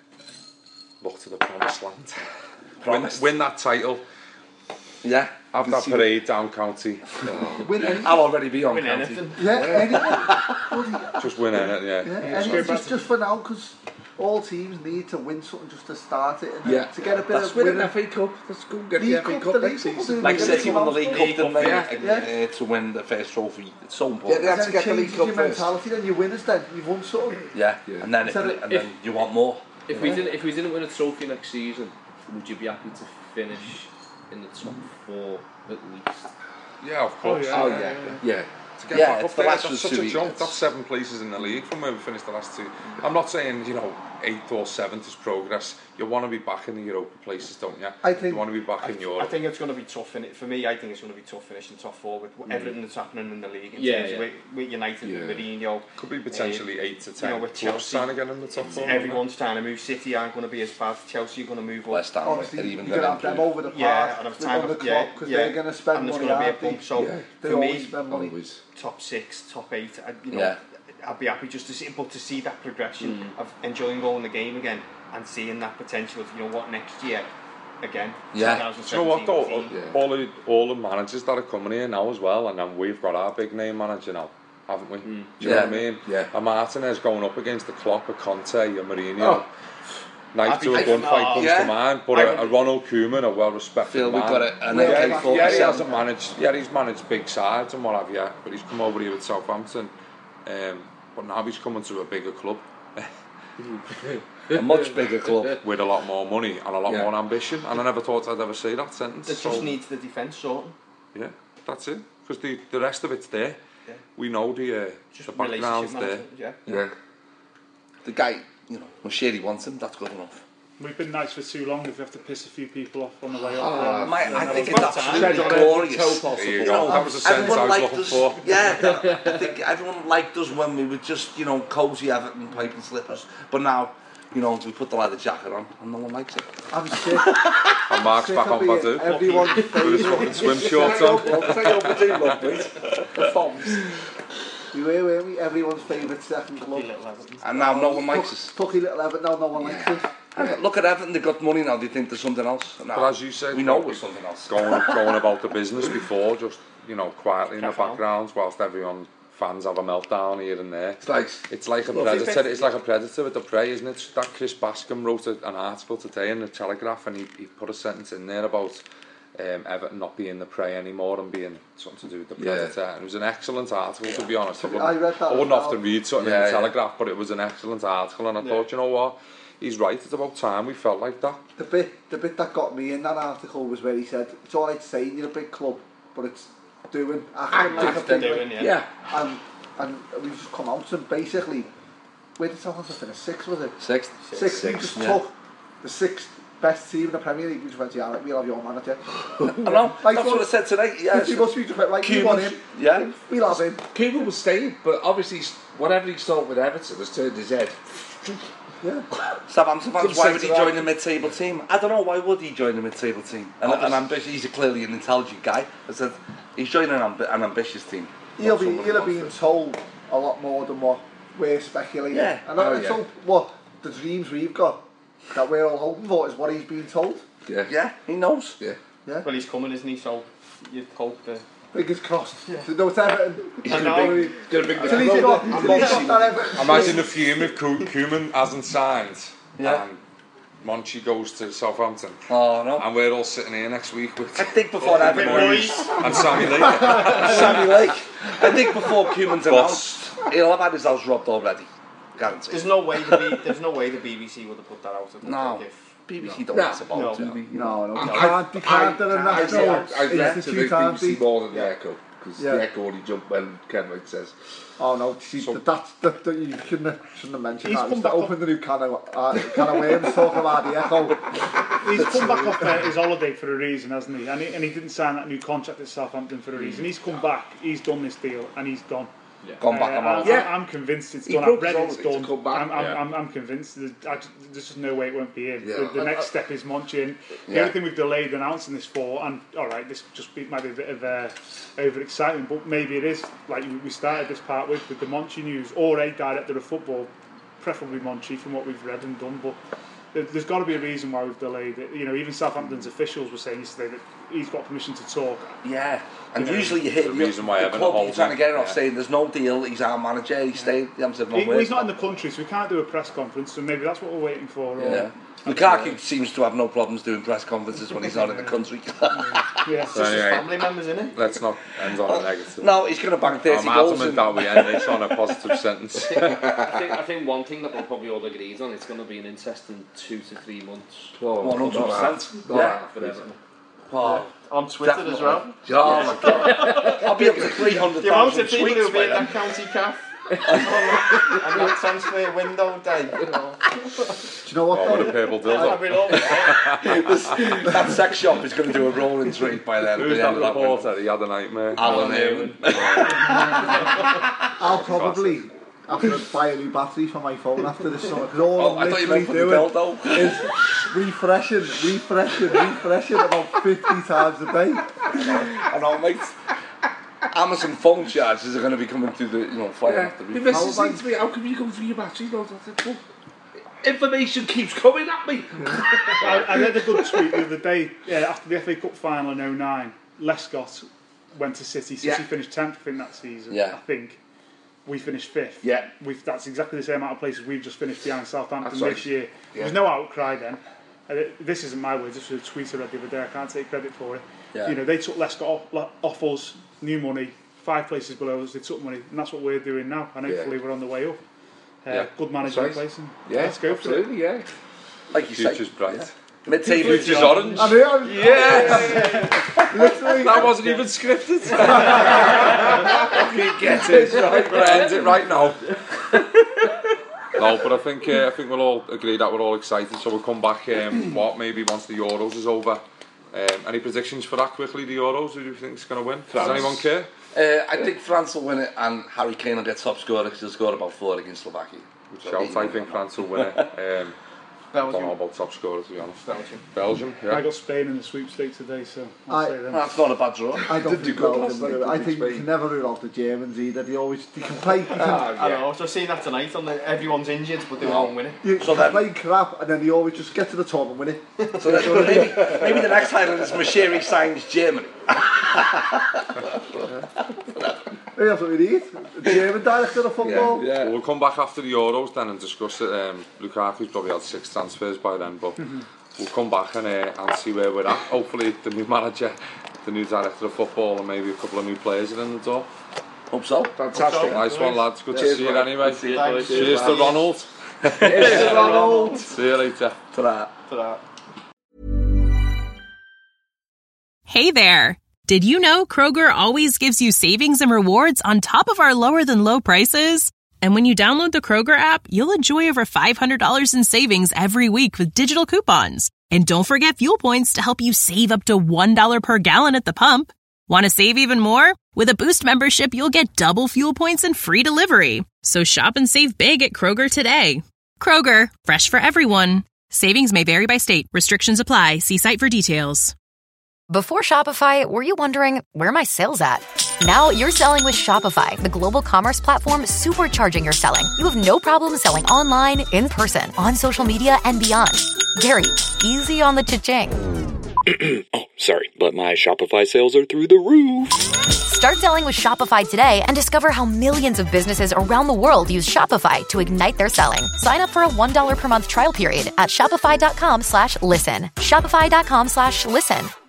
look to the promised land. Win, Promised. win that title, Yeah. have that parade down county, win anything. I'll already be on Win county. anything. Yeah, anything. Bloody- just win it, yeah. yeah, anything. Just, just for now, because all teams need to win something just to start it and Yeah. to get a bit Let's of win an winning. F A Cup. Let's go and get League the F A Cup, Cup the next League Cup season. will Like do City it. won the League Cup, didn't they? Yeah, Uh, yeah. to win the first trophy. It's so Yeah, important. they had Then to it get the League changes Cup your first. mentality, then you win instead. You've won something. Yeah. Yeah. And then, if, Instead of- and then you want more. If we didn't, if we didn't win a trophy next season, would you be happy to finish in the top four at least? Yeah, of course. Oh, yeah. Oh yeah, yeah. To get Yeah, back it's up the there, last that's was such two a jump. weeks. That's seven places in the league from where we finished the last two. I'm not saying, you know, eighth or seventh is progress. You want to be back in the Europa places, don't you? I think- you want to be back in I Europe. think it's going to be tough in it for me. I think it's going to be tough finishing top four with everything that's happening in the league. In Yeah, terms yeah. Of with, with United, Yeah. with Mourinho, Could be potentially um, eight to you ten. know, with Clubs Chelsea, trying to get in the top four. everyone's trying to move. City aren't going to be as bad. Chelsea are going to move up. West Ham, Obviously, they're you're even going to have going them to over the park Yeah, and have time on the of- yeah, clock because yeah. they're going to spend And there's money, going to be a aren't they? bump. So Yeah. They for always me, spend money. Always. top six, top eight. I- You know, Yeah. I'd be happy just to see, but to see that progression Mm. of enjoying going the game again and seeing that potential of, you know what, next year again. Yeah. Do you know what though? eighteen. All the all the managers that are coming here now as well, and then we've got our big name manager now, haven't we? Mm. Do you Yeah. know what I mean? Yeah. And Martinez going up against the Klopp, a Conte, a Mourinho. Oh. Knife to a gunfight comes yeah. to mind, but a, a Ronald Koeman, a well-respected Feel man. we've got it, and yeah, then yeah, K yeah, he hasn't managed. Yeah, he's managed big sides and what have you, but he's come over here with Southampton. Um, but now he's coming to a bigger club. A much bigger club with a lot more money and a lot Yeah. more ambition, and I never thought I'd ever say that sentence. That so, just needs the defence sorting. yeah, that's it. Because the the rest of it's there. Yeah. We know the uh, Just the background's there. relationship management, yeah. Yeah. the guy, you know, when Sherry wants him, that's good enough. We've been nice for too long if we have to piss a few people off on the way up. Oh, then- mate, I then think that'll- it's absolutely glorious. There you go. That was the sentence Everyone I was liked looking us, for. Yeah, that- I think everyone liked us when we were just, you know, cosy Everton, pipe and slippers. But now, you know, we put the leather jacket on and no one likes it. I'm sick. And Mark's Sick back of on being Badu everyone's with his fucking swim shorts on. We were, weren't we? Everyone's favourite second club. And now no one likes us. Tucky little Everton, now no one likes us. And look at Everton, they've got money now, they think there's something else. Now, But as you said, we know like, there's something else. Going, going about the business before, just, you know, quietly in the Careful. background, whilst everyone, fans have a meltdown here and there. It's like, it's like a Well, predator. if- It's like a predator with the prey, isn't it? That Chris Bascom wrote a, an article today in the Telegraph, and he, he put a sentence in there about um, Everton not being the prey anymore and being something to do with the Yeah. predator. And it was an excellent article, to be honest. I I wouldn't, read that I wouldn't as well. often read something Yeah, in the yeah. Telegraph, but it was an excellent article, and I Yeah. thought, you know what? He's right. It's about time we felt like that. The bit, the bit that got me in that article was where he said, it's alright saying you're a big club, but it's doing, acting like a After big doing, club. yeah. yeah. And, and we've just come out and basically, where did Southampton finish? Sixth, was it? Sixth. Sixth. We just yeah. took the sixth best team in the Premier League. We just went, yeah, right, we'll have your manager. I know, that's what I said today. Yeah, He must be just went, right, we want him. Yeah. We'll have him. Cuba was staying, but obviously he's- whatever he's thought with Everton has turned his head. Yeah. Southampton fans, Couldn't why say would he to that. join the mid-table team? I don't know, why would he join the mid-table team? And, and ambitious, he's a clearly an intelligent guy. I said, he's joining an, amb- an ambitious team. He'll Not be, someone he'll who have been wants to- told a lot more than what we're speculating. Yeah. And Oh, let's yeah. hope what the dreams we've got that we're all hoping for is what he's been told. Yeah. Yeah, he knows. Yeah. Yeah. Well, he's coming, isn't he? So you'd hope that. Fingers crossed. So no, it's Everton. He's I gonna know. be, gonna be Till he's got, till he's got that Everton. Imagine the fume if Ko- Koeman hasn't signed Yeah. and Monchi goes to Southampton. Oh, no. And we're all sitting here next week with I think before that, Moyes and Sammy Lee. Sammy Lake. I think before Koeman's Bust. announced, he'll have had his house robbed already. Guaranteed. There's no way the B- there's no way the B B C would have put that out. I don't No. think, if- B B C don't No. know about No. it. No, no, I- they can't, they can't, they're a I- national I- I- I read to institute, the B B aren't C they? more than the Echo, because Yeah. the Echo only jumped when Ken White says. Oh no, see, So- that's that, that you shouldn't have, shouldn't have mentioned He's that. come It's back open the new can of, uh, can of worms talking about the Echo. He's come back off uh, his holiday for a reason, hasn't he? And, he? and he didn't sign that new contract at Southampton for a reason. He's come back, he's done this deal, and he's gone. Gone back Uh, a mile. I'm, Yeah. I'm convinced it's He done. broke I've read his it's holiday to done. come back. I'm, I'm, Yeah. I'm, I'm convinced. There's, I, just- there's just no way it won't be in. Yeah. The, the next step is Monchi. And the Yeah. only thing we've delayed announcing this for, and all right, this just be, might be a bit of uh, overexcitement, but maybe it is, like we started this part with, with the Monchi news, or a director of football, preferably Monchi from what we've read and done, but there- there's got to be a reason why we've delayed it. You know, even Southampton's officials were saying yesterday that he's got permission to talk. Yeah, and You know, usually you hit the reason why the Everton club, holds you're trying to him. get it off Yeah. saying there's no deal, he's our manager, he's staying, he hasn't said no He, word. he's not in the country, so we can't do a press conference, so maybe that's what we're waiting for. Or, Yeah. Lukaku seems to have no problems doing press conferences when he's not in the country. Yeah. It's just his Anyway. family members, isn't it? Let's not end on a negative. No, he's going to bang thirty I'm goals. adamant And, that we end this on a positive sentence. I think, I think one thing that we'll probably all agree on, it's going to be an interesting two to three months. one hundred percent. Not Yeah. that, For please. Everton. Oh, On Twitter as well. oh my God. I'll be up to three hundred The amount thousand of people tweets who'll be by in then. that county calf and that transfer window day. You know. Do you know what? Oh, though? with a purple I dildo. mean, all the That sex shop is going to do a rolling trade by then. at Who's the that end of that window. reporter? He had a nightmare. Alan Ewan. I'll probably have to buy a new battery for my phone after this summer because all Oh, I'm I thought you literally meant for the doing dildo. is refreshing, refreshing, refreshing about fifty times a day. I know, mate. Amazon phone charges are going to be coming through the, you know, flying Yeah. off the The roof. missus said to me, how come you come for your battery? No, I said, well, information keeps coming at me. I, I read a good tweet the other day. Yeah, after the F A Cup final in oh nine, Lescott went to City. City Yeah. finished tenth, I think, that season. Yeah. I think. We finished fifth. Yeah. We've, that's exactly the same amount of places we've just finished behind Southampton That's right. this year. Yeah. There was no outcry then. And it, this isn't my words, this was a tweet I read the other day. I can't take credit for it. Yeah. You know, they took Lescott off, off us, new money, five places below us, they took money, and that's what we're doing now. And hopefully Yeah. we're on the way up. Uh, Yeah. Good manager in That's right. place. And Yeah, let's go absolutely, for it. yeah. Like you Future's say. bright. Yeah. Mid-table. Future's orange. I know, I'm- Yeah. Literally. That wasn't even scripted. Okay, get it. Right, we're gonna end it right now. No, but I think uh, I think we'll all agree that we're all excited. So we'll come back. Um, what maybe once the Euros is over. Um, any predictions for that quickly? The Euros. Who do you think is going to win? France. Does anyone care? Uh, I think France will win it, and Harry Kane will get top scorer because he'll score about four against Slovakia. Good shout. I think France will win it. Um, I don't know about top scorer, to be honest. Belgium. Belgium, yeah. I got Spain in the sweepstakes today, so I'll I- say them. That's not a bad draw. I don't Did you think go Belgium last will night? do it. I Did think you you Spain? can never rule out the Germans either. They always they can play. They can, Ah, I yeah. know, I've just seen that tonight on the, everyone's injured but they won't win it. you So can then- play crap, and then they always just get to the top and win it. So that, maybe, maybe the next title is Mashiri signs Germany. Hey, that's what we need. The German director of football. Yeah. Well, we'll come back after the Euros then and discuss it. Um, Lukaku's probably had six transfers by then, but we'll come back and, uh, and see where we're at. Hopefully the new manager, the new director of football and maybe a couple of new players are in the door. Hope so. Fantastic. Nice one, lads. Good to Cheers, see you man. anyway. See you, Thanks. boys. Cheers to Ronald. It's Ronald. See you later. Ta-da. Ta-da. Hey there! Did you know Kroger always gives you savings and rewards on top of our lower than low prices? And when you download the Kroger app, you'll enjoy over five hundred dollars in savings every week with digital coupons. And don't forget fuel points to help you save up to one dollar per gallon at the pump. Want to save even more? With a Boost membership, you'll get double fuel points and free delivery. So shop and save big at Kroger today. Kroger, fresh for everyone. Savings may vary by state. Restrictions apply. See site for details. Before Shopify, were you wondering, where are my sales at? Now you're selling with Shopify, the global commerce platform supercharging your selling. You have no problem selling online, in person, on social media, and beyond. Gary, easy on the cha-ching. Oh, sorry, but my Shopify sales are through the roof. Start selling with Shopify today and discover how millions of businesses around the world use Shopify to ignite their selling. Sign up for a one dollar per month trial period at shopify.com slash listen. Shopify.com slash listen.